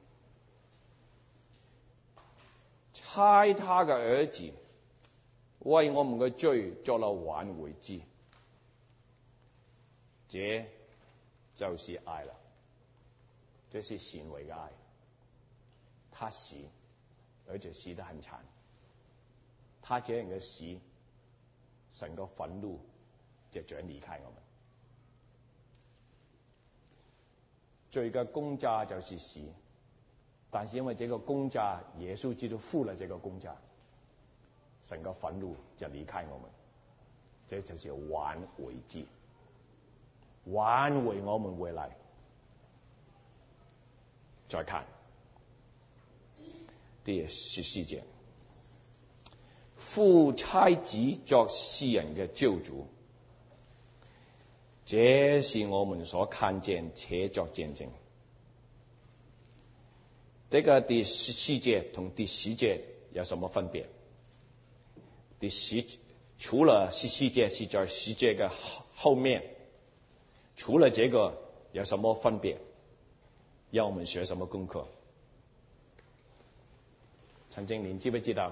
A: 差他嘅兒子為我們嘅罪作了挽回祭，這就是愛了，這是行為嘅愛。他死，而且死得很慘。他這樣嘅死，神嘅憤怒就將離開我們。罪嘅工價就是死，但是因為這個工價，耶穌基督付了這個工價，神嘅憤怒就離開我們。這就是挽回祭，挽回我們回來。再看第十四節，父差子作世人嘅救主，這是我們所看見且作見證。這個第十四節同第十節有什麼分別？第十除了十四節是在十節嘅後面，除了這個有什麼分別？要我們學什麼功課？陳正年知不知道？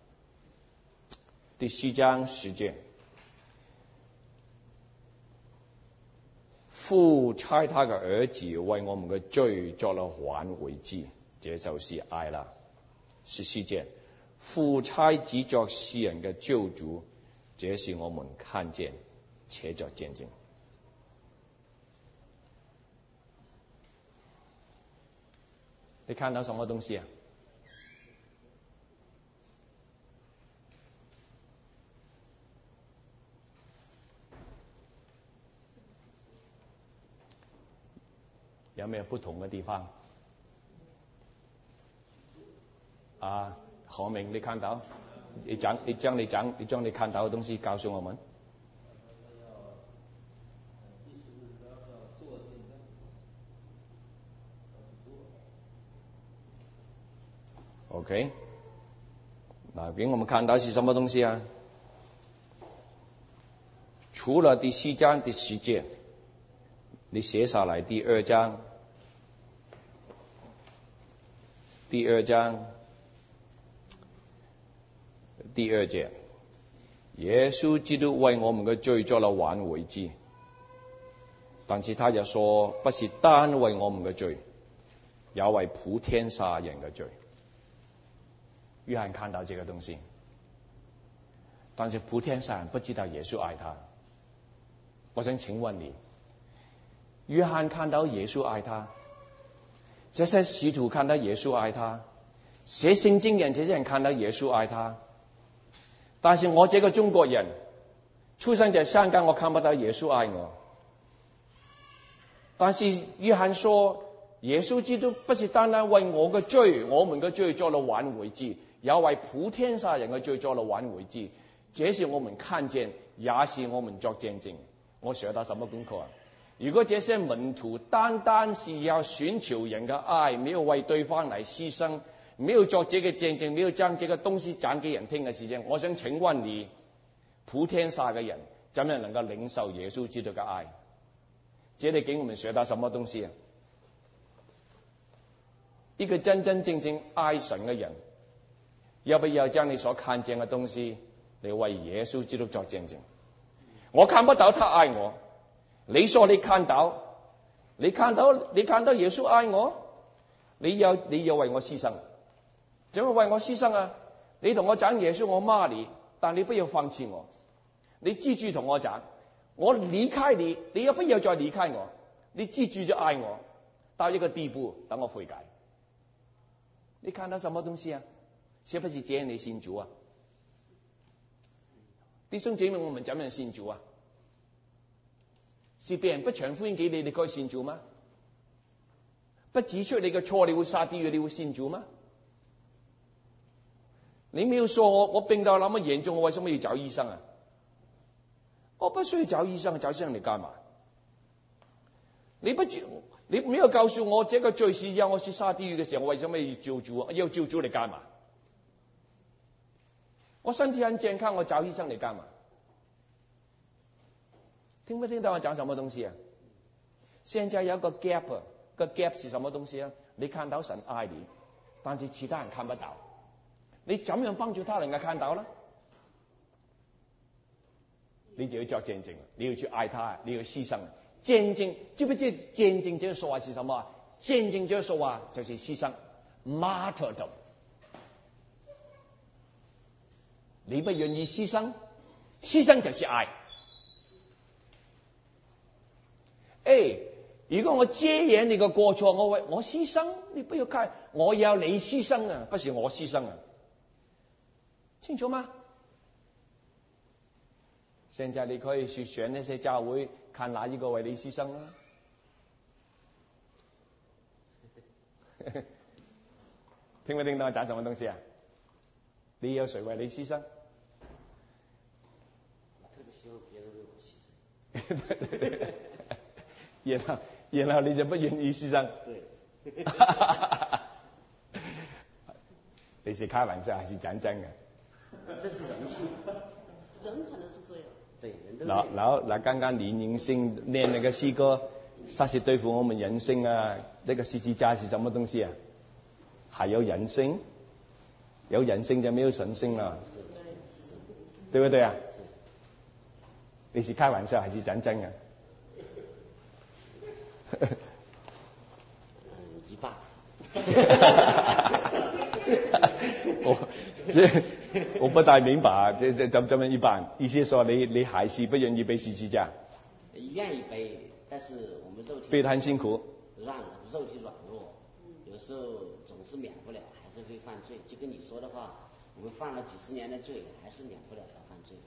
A: 第四章十節，父差他嘅兒子為我們嘅罪作了挽回祭，這就是愛啦。十四節，父差子作世人嘅救主，這是我們看見且作見證。你看到什麼東西啊？ 有沒有不同嘅地方？啊，何明，你看到？你講，你將你講，你將你看到嘅東西告訴我們。OK， 那邊我們看到是什麼東西啊？除了第四章第十節，你寫下來第二章，第二章第二節，耶穌基督為我們的罪作了挽回祭，但是他也說，不是單為我們的罪，也為普天下人的罪。約翰看到這個東西，但是普天下人不知道耶穌愛他。我想請問你，約翰看到耶穌愛他，這些使徒看到耶穌愛他，寫聖經人這些人看到耶穌愛他，但是我這個中國人出生在香港，我看不到耶穌愛我。但是約翰說，耶穌基督不是單單為我嘅罪，我們嘅罪做了挽回祭，也為普天下人嘅罪做了挽回祭。這是我們看見，也是我們作見證。我學到什麼功課啊？如果這些門徒單單是要尋求人嘅愛，沒有為對方來犧牲，沒有做這個見證，沒有將這個東西講給人聽嘅時間，我想請問你，普天下嘅人怎樣能夠領受耶穌基督嘅愛？這裏給我們學到什麼東西啊？一個真真正正愛神嘅人，要不要將你所看見嘅東西嚟為耶穌基督作見證？我看不到他愛我，你說你看到，你看到你看到耶穌愛我，你要你要為我犧牲，怎麼為我犧牲啊？你同我講耶穌我罵你，但你不要放棄我，你記住同我講，我離開你，你又不要再離開我，你記住就愛我到一個地步，等我悔改。你看到什麼東西啊？是不是這樣你信主啊？弟兄姐妹，我們怎樣信主啊？是別人不傳福音給你，你可以信主嗎？不指出你嘅錯，你會殺啲嘢，你會信主嗎？你沒有說我我病到那麼嚴重，我為什麼要找醫生啊？我不需要找醫生，找醫生你幹嘛？你不你沒有告訴我這個罪是要我去殺地獄嘅時候，我為什麼要救主啊？要救主你幹嘛？我身體很健康，我找醫生你幹嘛？聽不聽到我講什麼東西啊？現在有個 gap， 個 gap 是什麼東西啊？你看到神愛你，但是其他人看不到，你怎樣幫助他人家看到呢？你就要做見證，你要去愛他，你要犧牲。見證，知不知見證這個說話是什麼？見證這個說話就是犧牲 ，martyrdom。你不願意犧牲，犧牲就是愛。誒，如果我遮掩你個過錯，我為我犧牲，你不要看，我要你犧牲啊，不是我犧牲啊，清楚嗎？現在你可以去選那些教會，看哪一個為你犧牲啦。聽沒聽到我講什麼東西啊？你有誰為你犧牲？
B: 我特別希望別人為我犧牲。
A: 然後然後你就不願意犧牲。
B: 對。
A: 你是開玩笑還是講真嘅？
B: 這是人性。
E: 人可能是這樣。
B: 對，人都。
A: 然後然後那剛剛李寧星念那個詩歌，殺是對付我們人性啊，那個十字架是什麼東西啊？還有人性，有人性就沒有神性啦，對不對啊？你是開玩笑還是講真嘅？
B: 一半。
A: 我這我不太明白，這這怎怎麼一半？意思說你你還是不願意背十字架？
B: 願意背，但是我們肉體
A: 背得很辛苦，
B: 軟，肉體軟弱，有時候總是免不了，還是會犯罪。就跟你說的話，我們犯了幾十年的罪，還是免不了要犯罪。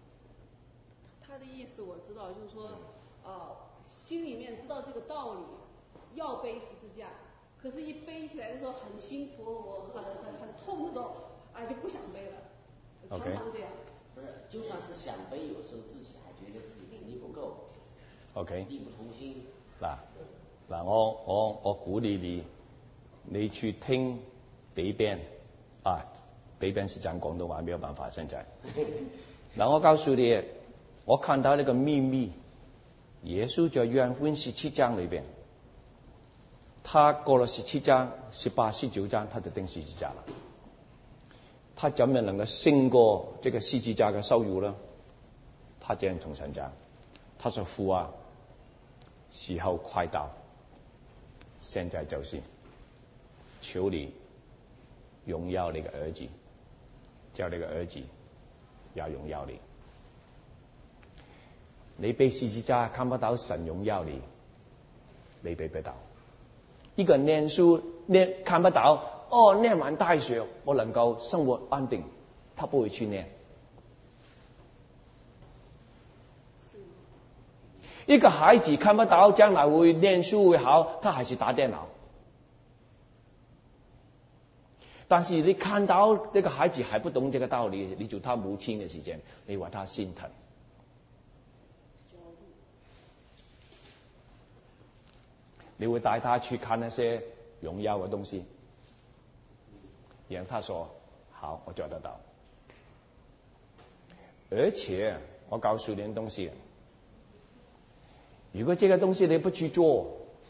F: 他的意思我知道，就是說，呃，心裡面知道這個道理， 要背十字架，可是一背起来的时候很辛苦，我很很很痛的时候，哎就不想背了，常常这样。
B: 不是，就算是想背，有时候自己还觉得自己能力不夠
A: OK，
B: 力不從心。
A: 嗱嗱，我我我鼓勵你，你去聽北邊啊，北邊是講廣東話，沒有辦法現在。嗱，我告訴你，我看到那個秘密，耶穌在約翰福音十七章裏邊，他過了十七章、十八、十九章，他就釘十字架了。他怎麼能夠勝過這個十字架的羞辱呢？他這樣同神講，他說父啊，時候快到，現在就是求你榮耀你的兒子，叫你的兒子也榮耀你。你被十字架看不到神榮耀你，你背不到。一個念書念看不到。哦，念完大學我能夠生活安定，他不會去念。一個孩子看不到將來會念書會好，他還是打電腦。但是你看到這個孩子還不懂這個道理，你做他母親的時間，你為他心疼。你會帶他去看那些榮耀的東西。然後他說：好，我做得到。而且我告訴你的東西，如果這個東西你不去做，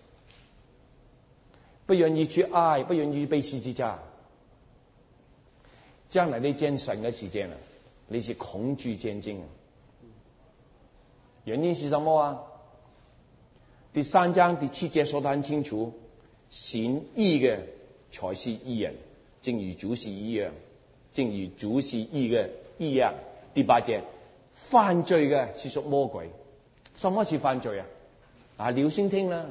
A: 不願意去愛，不願意被十字架，將來你見神嘅時間啊，你是恐懼戰驚。原因是什麼啊？第三章第七節說得很清楚，行義嘅才是義人。正如主是一樣，正如主是義嘅一樣。第八節，犯罪嘅是屬魔鬼。什麼是犯罪啊？啊，留心聽啦。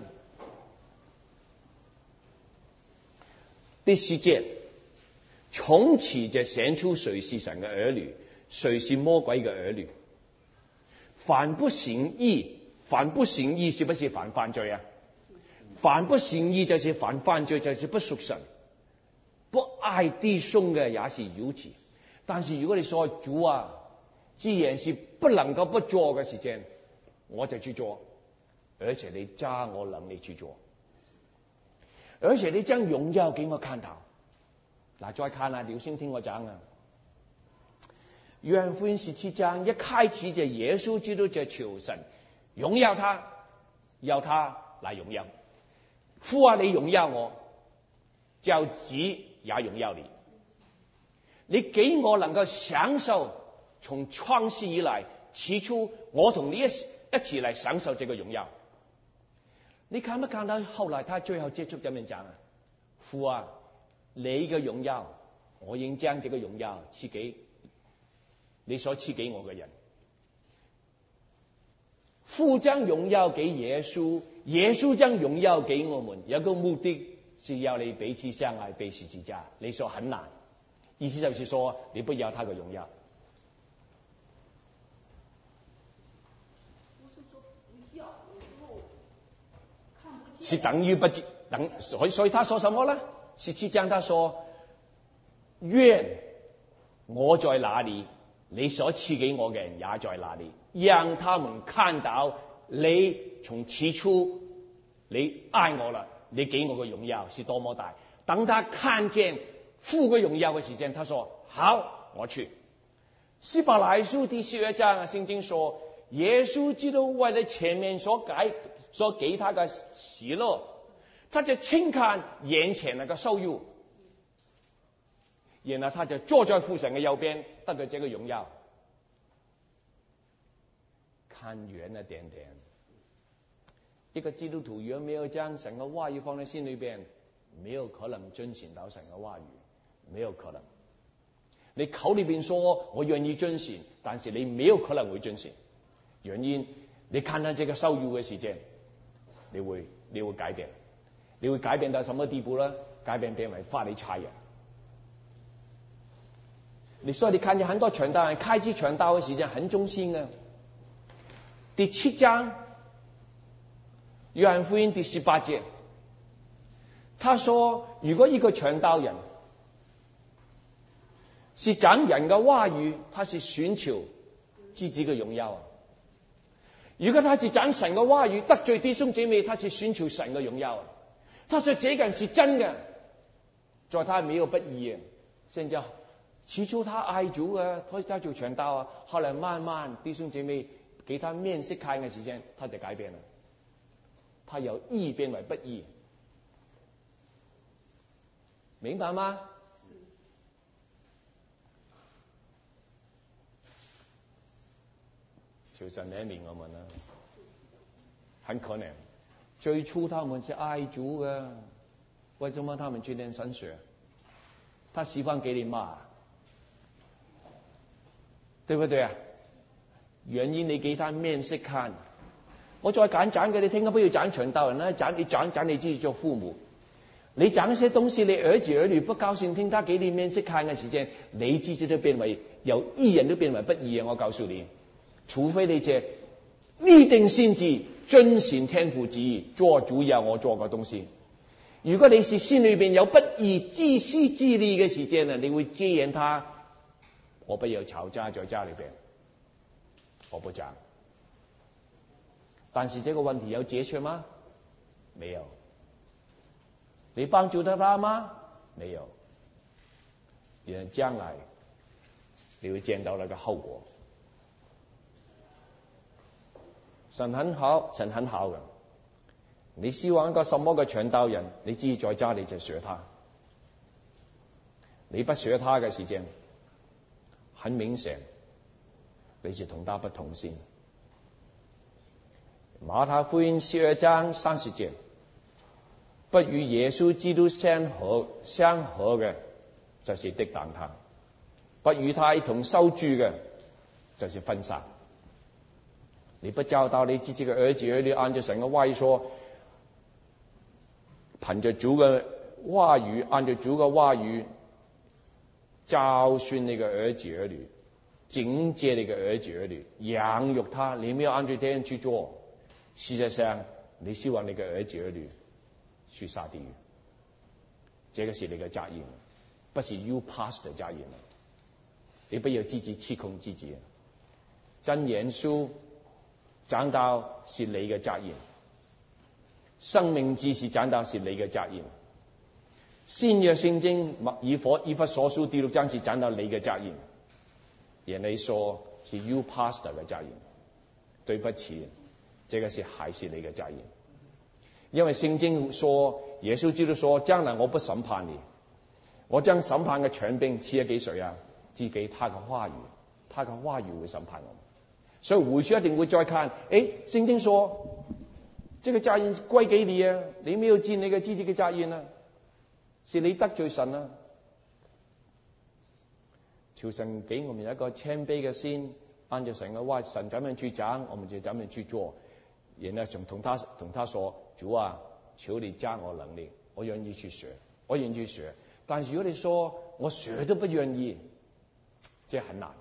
A: 第十節，從此就顯出誰是神嘅兒女，誰是魔鬼嘅兒女。凡不行義，凡不行義是不是犯犯罪啊？凡不行義就是犯犯罪，就是不屬神。不愛弟兄嘅也是如此，但是如果你說主啊，既然是不能夠不做嘅事情，我就去做，而且你加我能力去做，而且你將榮耀給我看到。嗱，再看下，留心聽我講啊。約翰福音十七章一開始就耶穌基督就求神榮耀他，要他來榮耀。父啊，你榮耀我，叫子也榮耀你，你給我能夠享受從創世以來，起初我同你一一起來享受這個榮耀。你看不看到後來他最後結束咁樣講啊？父啊，你嘅榮耀，我已經將這個榮耀賜給你所賜給我嘅人。父將榮耀給耶穌，耶穌將榮耀給我們，有個目的。是要你彼此相愛，背十字架。你說很難，意思就是說你不要他的榮耀。
F: 不是說不要，有時候看不見。
A: 是等於不等，所以所以他說什麼呢？十七章他說：願我在哪裏，你所賜給我嘅人也在哪裏，讓他們看到你從起初你愛我了。你給我個榮耀是多麼大！當他看見父嘅榮耀嘅時間，他說：好，我去。希伯來書第十二章聖經說，耶穌基督為了前面所給所給他嘅喜樂，他就輕看眼前那個羞辱，然後他就坐在父神嘅右邊，得到這個榮耀。看遠了點點。一個基督徒如果沒有將神嘅話語放在心裏邊，沒有可能遵循到神嘅話語，沒有可能。你口裏邊說我願意遵循，但是你沒有可能會遵循。原因你看到這個羞辱嘅時間，你會你會改變，你會改變到什麼地步呢？改變變為法利賽人。你所以你看見很多傳道人開始傳道嘅時間很忠心嘅。第七章。約翰福音第十八節， 他說如果一個傳道人是講人嘅話語，他是尋求自己嘅榮耀啊。如果他是講神嘅話語，得罪弟兄姐妹，他是尋求神嘅榮耀啊。他說這個人是真嘅，在他沒有不義啊。現在起初他愛主啊，他他做傳道啊，後來慢慢弟兄姐妹給他面色看嘅時間，他就改變了，他由義變為不義，明白嗎？求神憐憫我們啦，很可能最初他們是愛主的，為什麼他們去念神學？他喜歡給你罵，對不對啊？原因你給他面色看。我再講講給你聽，不要講傳道人啦，講你講講你自己做父母，你講一些東西，你兒子兒女不高興聽，他給你面色看嘅時間，你自己都變為由義人都變為不義人。我告訴你。除非你這立定心志，遵行天父旨意，做主要我做嘅東西。如果你是心裏邊有不義、自私自利嘅時間呢，你會遮掩他。我不要吵架在家裏邊，我不講。但是這個問題有解決嗎？沒有。你幫助得他嗎？沒有。因為將來你會見到那個後果。神很好，神很好嘅。你希望一個什麼嘅傳道人，你自己在家你就學他。你不學他嘅時間，很明顯你是同他不同心。馬太福音十二章三十節，不與耶穌基督相合相合嘅，就是敵擋他；不與他一同受助嘅，就是分散。你不教導你自己嘅兒子兒女按照神嘅話語說，憑着主嘅話語，按照主嘅話語教訓你嘅兒子兒女，警戒你嘅兒子兒女，養育他，你沒有按照這樣去做，事實上你希望你嘅兒子兒女去下地獄，這個是你嘅責任，不是 you pass 的責任。你不要自己欺控自己。真言書講道是你嘅責任，生命知識講道是你嘅責任，新約聖經以弗以弗所書第六章是講到你嘅責任，人哋說是 you pastor 嘅責任，對不起，這個是還是你嘅責任，因為聖經說耶穌基督說將來我不審判你，我將審判嘅權柄賜咗給誰啊？自己他嘅話語，他嘅話語會審判我。所以回去一定會再看，誒，聖經說，這個責任歸給你啊，你沒有盡你嘅自己嘅責任啊，是你得罪神啊。求神給我們一個謙卑嘅心，按照神嘅話，神怎樣去講，我們就怎樣去做。然後仲同他同他說，主啊，求你加我能力，我願意去學，我願意去學。但是如果你說我學都不願意，這很難。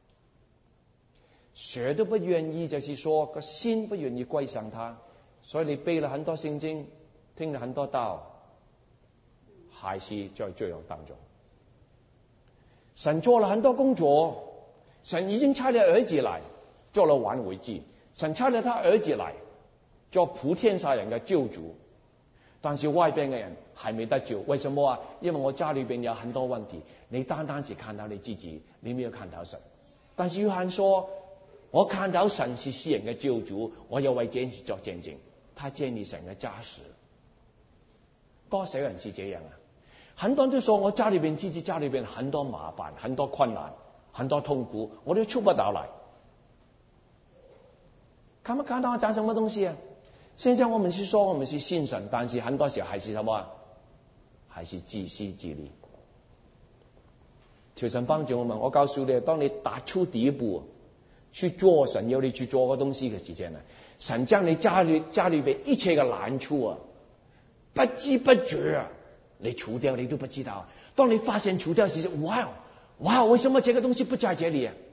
A: 學都不願意，就是說個心不願意歸向他，所以你背了很多聖經，聽了很多道，還是在罪惡當中。神做了很多工作，神已經差了兒子來做了挽回祭，神差了他兒子來做普天下人嘅救主，但是外邊嘅人還沒得救。為什麼啊？因為我家裏邊有很多問題，你單單是看到你自己，你沒有看到神。但是約翰說，我看到神是世人嘅救主，我要為這件事作見證。他建立神嘅家室，多少人是這樣啊？很多人都說我家裏邊自己家裏邊很多麻煩，很多困難，很多痛苦，我都出不到來。看不看到我講什麼東西啊？現在我們是說我們是信神，但是很多時候還是什麼？還是自私自利。求神幫助我們。我告訴你，當你踏出第一步，去做神要你去做嘅東西嘅時間啊，神將你家裏家裏邊一切嘅難處啊，不知不覺啊，你除掉你都不知道。當你發現除掉時，哇哇，為什麼這個東西不在這裏啊？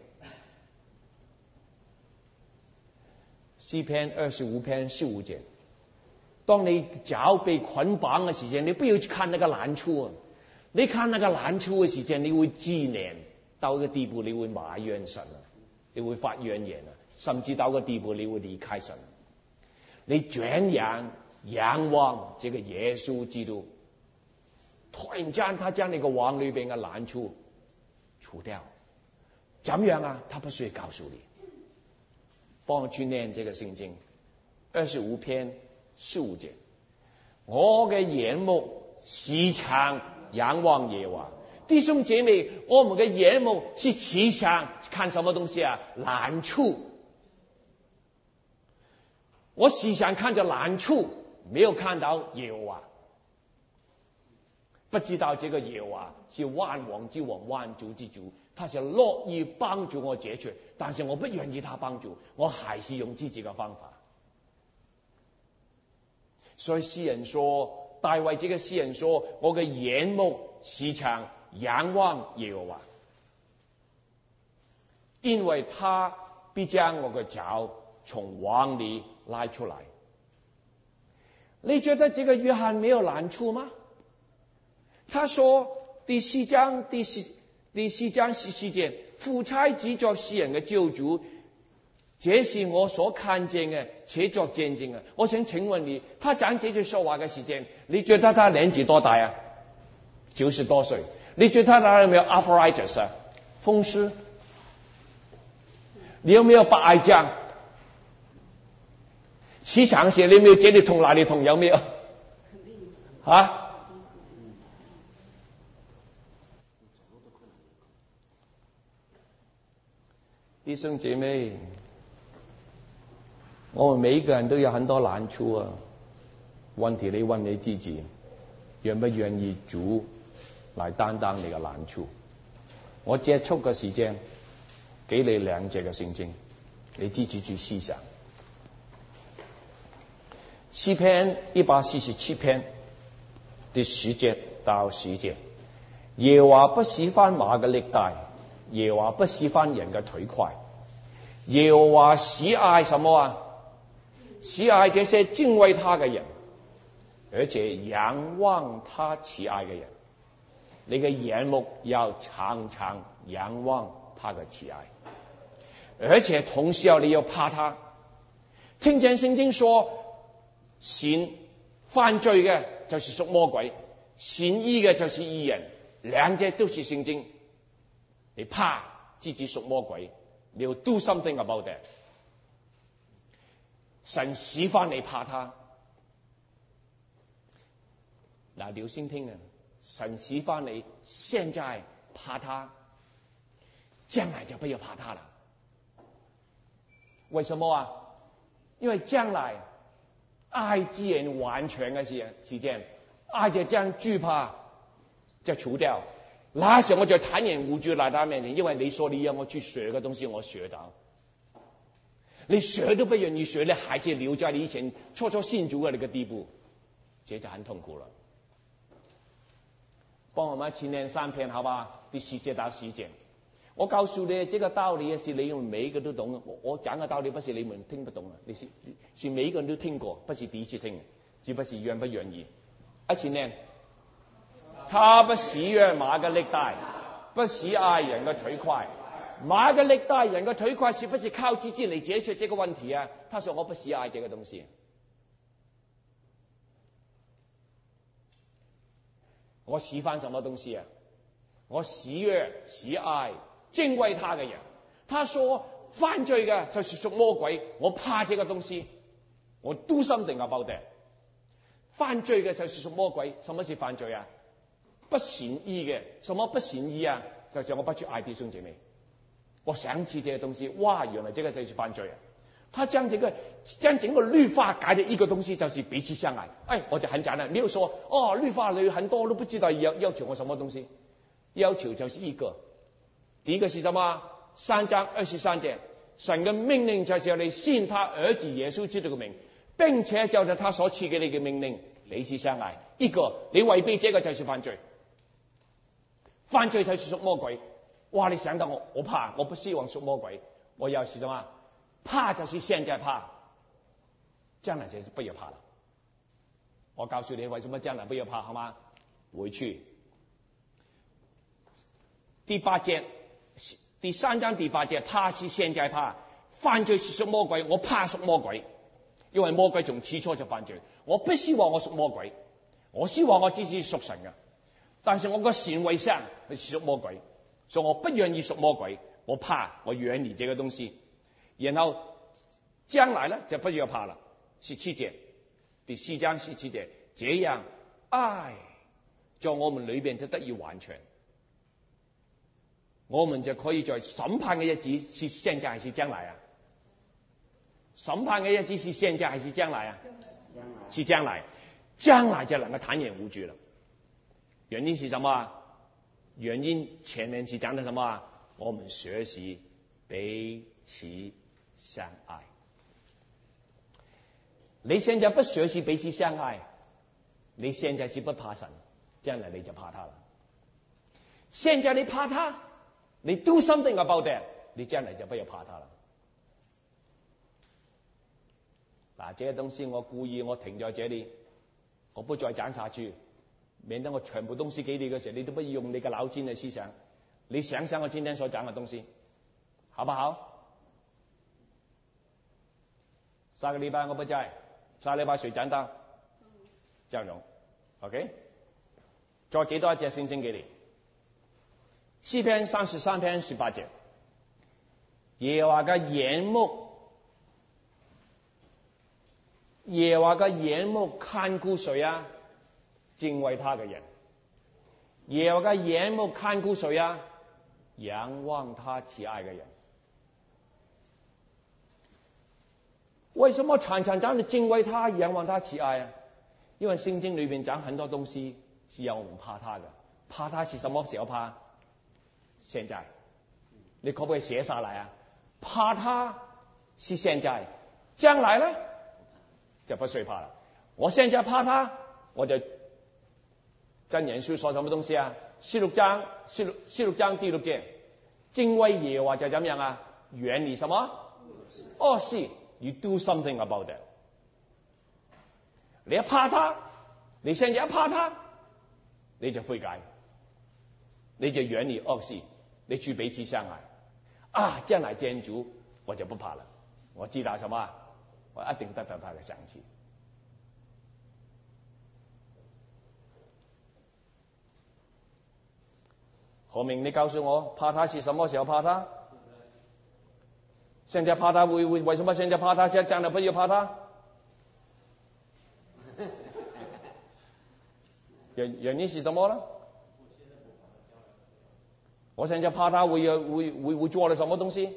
A: 詩篇二十五篇十五節， 當你腳被捆綁嘅時間，你不要去看那個難處啊！你看那個難處嘅時間，你會自憐到個地步，你會埋怨神啊，你會發怨言啊，甚至到個地步，你會離開神。你轉仰仰望這個耶穌基督，突然間他將你個網裏邊嘅難處除掉，怎樣啊？他不需要告訴你，幫我去念這個聖經，二十五篇十五節，我嘅眼目時常仰望耶和華。弟兄姐妹，我們嘅眼目是時常看什麼東西啊？難處。我時常看着難處，沒有看到耶和華。不知道這個耶和華是萬王之王，萬主之主，他是樂意幫助我解決，但是我不願意他幫助，我還是用自己的方法。所以詩人說，大衛這個詩人說，我嘅眼目時常仰望耶和華，因為他必將我嘅腳從網裏拉出來。你覺得這個約翰沒有難處嗎？他說第四章第四第四章十四節，父差指作世人嘅救主，這是我所看見嘅，且作見證嘅。我想請問你，他講這句說話嘅時間，你覺得他年紀多大啊？九十多歲。你覺得他有沒有 arthritis 啊？風濕？你有沒有白艾醬？吃長些，你有沒有這裏痛那裏痛？有沒有？啊？弟兄姐妹，我們每一個人都有很多難處啊。問題你問你自己，願不願意主來擔當你嘅難處？我結束嘅時間，給你兩節嘅聖經，你自己去思想。詩篇一百四十七篇第十節到十節，耶和華不喜歡馬嘅力大，耶和華不喜歡人嘅腿快，耶和華喜愛什麼啊？喜愛這些敬畏他嘅人，而且仰望他慈愛嘅人。你嘅眼目要常常仰望他嘅慈愛，而且同時要你要怕他。聽見聖經說，善犯罪嘅就是屬魔鬼，善意嘅就是義人，兩者都是聖經。你怕自己屬魔鬼，你要 do something about that。神使翻你怕他，嗱，你要先聽啊！神使翻你，現在怕他，將來就不要怕他了。為什麼啊？因為將來愛自然完全嘅時時間，愛就將懼怕就除掉。那時候我就坦然無懼來到面前，因為你說你要我去學嘅東西，我學到。你學都不願意學，你還是留在你以前初初信主嘅那個地步，這就很痛苦了。幫我們一起念三篇，好吧？第十節到十節，我告訴你，這個道理是你們每一個都懂。我我講嘅道理不是你們聽不懂啊，你是是每一個人都聽過，不是第一次聽，只不是願不願意。一起念，他不喜悅馬嘅力大，不喜愛人嘅腿快。馬嘅力大，人嘅腿快，是不是靠自己嚟解決這個問題啊？他說我不喜愛這個東西。我喜歡什麼東西啊？我喜悅喜愛敬畏他嘅人。他說犯罪嘅就是屬魔鬼，我怕這個東西，我 do something about that。犯罪嘅就是屬魔鬼。什麼是犯罪啊？不善意嘅。什麼不善意啊？就像我不去愛弟兄姐妹，我想起這個東西，哇，原來這個就是犯罪啊！他將這個將整個律法改的一個東西，就是彼此相愛。哎，我就很簡單，沒有說哦，律法裏很多都不知道要要求我什麼東西，要求就是一個。第一個是什麼？三章二十三節，神嘅命令就是要你信他兒子耶穌基督嘅名，並且照着他所賜給你嘅命令彼此相愛。一個，你違背這個就是犯罪，犯罪就是屬魔鬼。哇！你想到我，我怕，我不希望屬魔鬼，我要是什麼？怕就是現在怕，將來就是不要怕了。 我告訴你為什麼將來不要怕，好嗎？回去第八節，第三章第八節，怕是現在怕，犯罪是屬魔鬼，我怕屬魔鬼，因為魔鬼從起初就犯罪。我不是話我屬魔鬼，我是話我只是屬神嘅，但是我個行為上係屬魔鬼，所以我不願意屬魔鬼，我怕，我遠離這個東西。然後將來呢就不要怕了。十七節，第四章十七節，這樣愛在我們裏邊就得以完全，我們就可以在審判嘅日子，是現在還是將來啊？審判嘅日子是現在還是將來啊？是將來，將來就能夠坦然無懼了。原因是什麼啊？原因前面是講的什麼啊？我們學習彼此相愛。你現在不學習彼此相愛，你現在是不怕神，將來你就怕他了。現在你怕他，你 do something about that，你將來就不要怕他了。嗱，這些東西我故意我停在這裡，我不再講下去，免得我全部東西給你嘅時候，你都不要用你嘅腦筋嘅思想，你想想我今天所講嘅東西，好不好？下個禮拜我不在，下個禮拜誰講到？張勇 ，OK？ 再幾多一隻聖經給你？詩篇三十三篇十八節，耶和華嘅眼目，耶和華嘅眼目看顧誰啊？敬畏他嘅人。耶和華嘅眼目看顧誰啊？仰望他慈愛嘅人。為什麼常常講你敬畏他、仰望他慈愛啊？因為聖經裏面講很多東西是要我們怕他的。怕他是什麼時候怕？現在，你可不可以寫下來啊？怕他是現在，將來呢就不需怕了。我現在怕他，我就箴言書說什麼東西啊？十六章，十六十六章第六節，敬畏耶和華就怎樣啊？遠離什麼？惡事。You do something about that。你一怕他，你現在一怕他，你就悔改，你就遠離惡事，你去彼此相愛。啊，將來見主，我就不怕了。我知道什麼？我一定得到他的賞賜。何明，你告訴我，怕他是什麼時候怕他？現在怕他會會為什麼現在怕他？現在將來不要怕他。原原因是什麼呢？我現在怕他會有會會會做了什麼東西？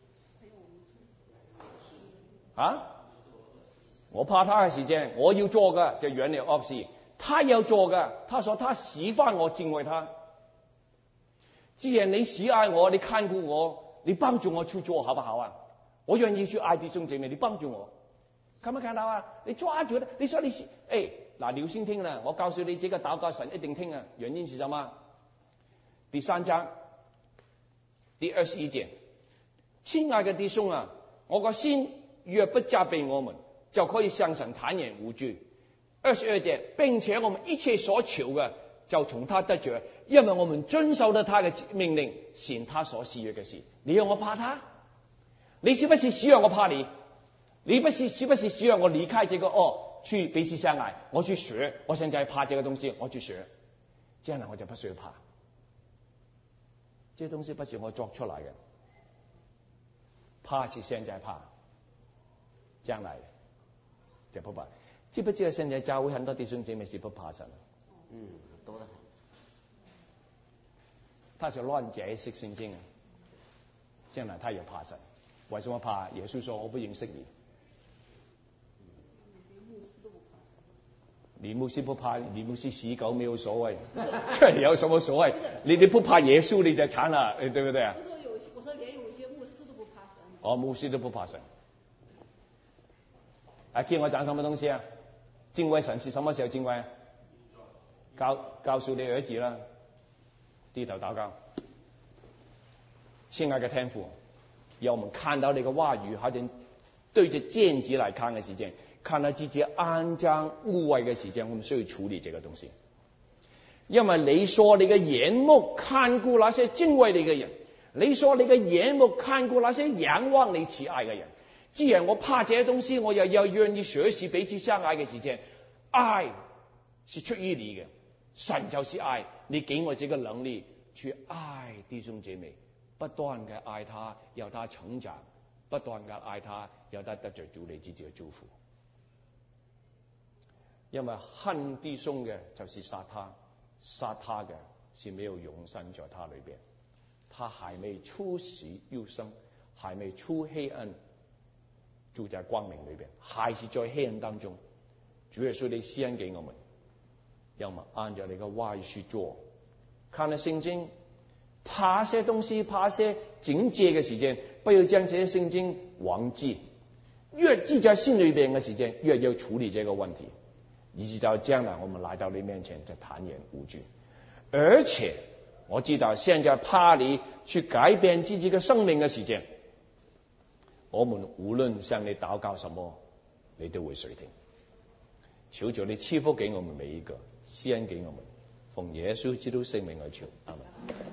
A: 啊？我怕他嘅時間，我要做嘅就遠離惡事。他要做嘅，他說他喜歡我，敬畏他。既然你喜愛我，你看顧我，你幫助我去做，好不好啊？我願意去愛弟兄姐妹，你幫助我，看沒看到啊？你抓住，你說你是，哎，嗱，留心聽啦，我告訴你，這個禱告神一定聽啊。原因是什麼？第三章第二十一節，親愛嘅弟兄啊，我個心若不責備我們，就可以向神坦然無懼。二十二節，並且我們一切所求嘅，就從他得着，因為我們遵守了他嘅命令，行他所喜悅嘅事。你要我怕他？你是不是需要我怕你？你不是是不是需要我離開這個惡，去彼此相愛？我去學，我現在怕這個東西，我去學，這樣我就不需要怕。這東西不是我作出來的，怕是現在怕，將來就不怕。知不知道現在教會很多弟兄姐妹是不怕神？
B: 嗯，多得很。
A: 他是亂解釋聖經，將來他也怕神。為什麼怕？耶穌說我不認識你。連牧師都不怕，連牧師死狗沒有所謂，這有什麼所謂？你你不怕耶穌你就慘了，對不對啊？
F: 我說有，我說連有一些牧師都不怕神。
A: 哦，牧師都不怕神。啊，見我講什麼東西啊？敬畏神是什麼時候敬畏？告告訴你兒子啦，低頭禱告。親愛嘅天父，讓我們看到你嘅話語，好似對着鏡子來看嘅時間， 看到自己肮髒污穢嘅時間，我們需要處理這個東西。因為你說你嘅眼目看顧那些敬畏你嘅人，你說你嘅眼目看顧那些仰望你慈愛嘅人。既然我怕這些東西，我又要願意學習彼此相愛嘅時間，愛是出於你嘅，神就是愛，你給我這個能力去愛弟兄姐妹，不斷嘅愛他，要他成長，不斷嘅愛他，要他得着主你自己嘅祝福。因為恨弟兄嘅就是殺他，殺他嘅是沒有永生在他裏邊，他還未出死又生，還未出黑暗，住在光明裏邊，還是在黑暗當中。主耶穌你施恩給我們，讓我們按照你嘅話語去做。看了聖經，怕些東西，怕些警戒嘅時間，不要將這些聖經忘記。越記在心裏邊嘅時間，越要處理這個問題，以至到將來我們來到你面前就坦然無懼。而且我知道現在怕你去改變自己嘅生命嘅時間，我們無論向你禱告什麼，你都會垂聽。求主你賜福給我們每一個，施恩給我們，奉耶穌基督聖名而求，阿們。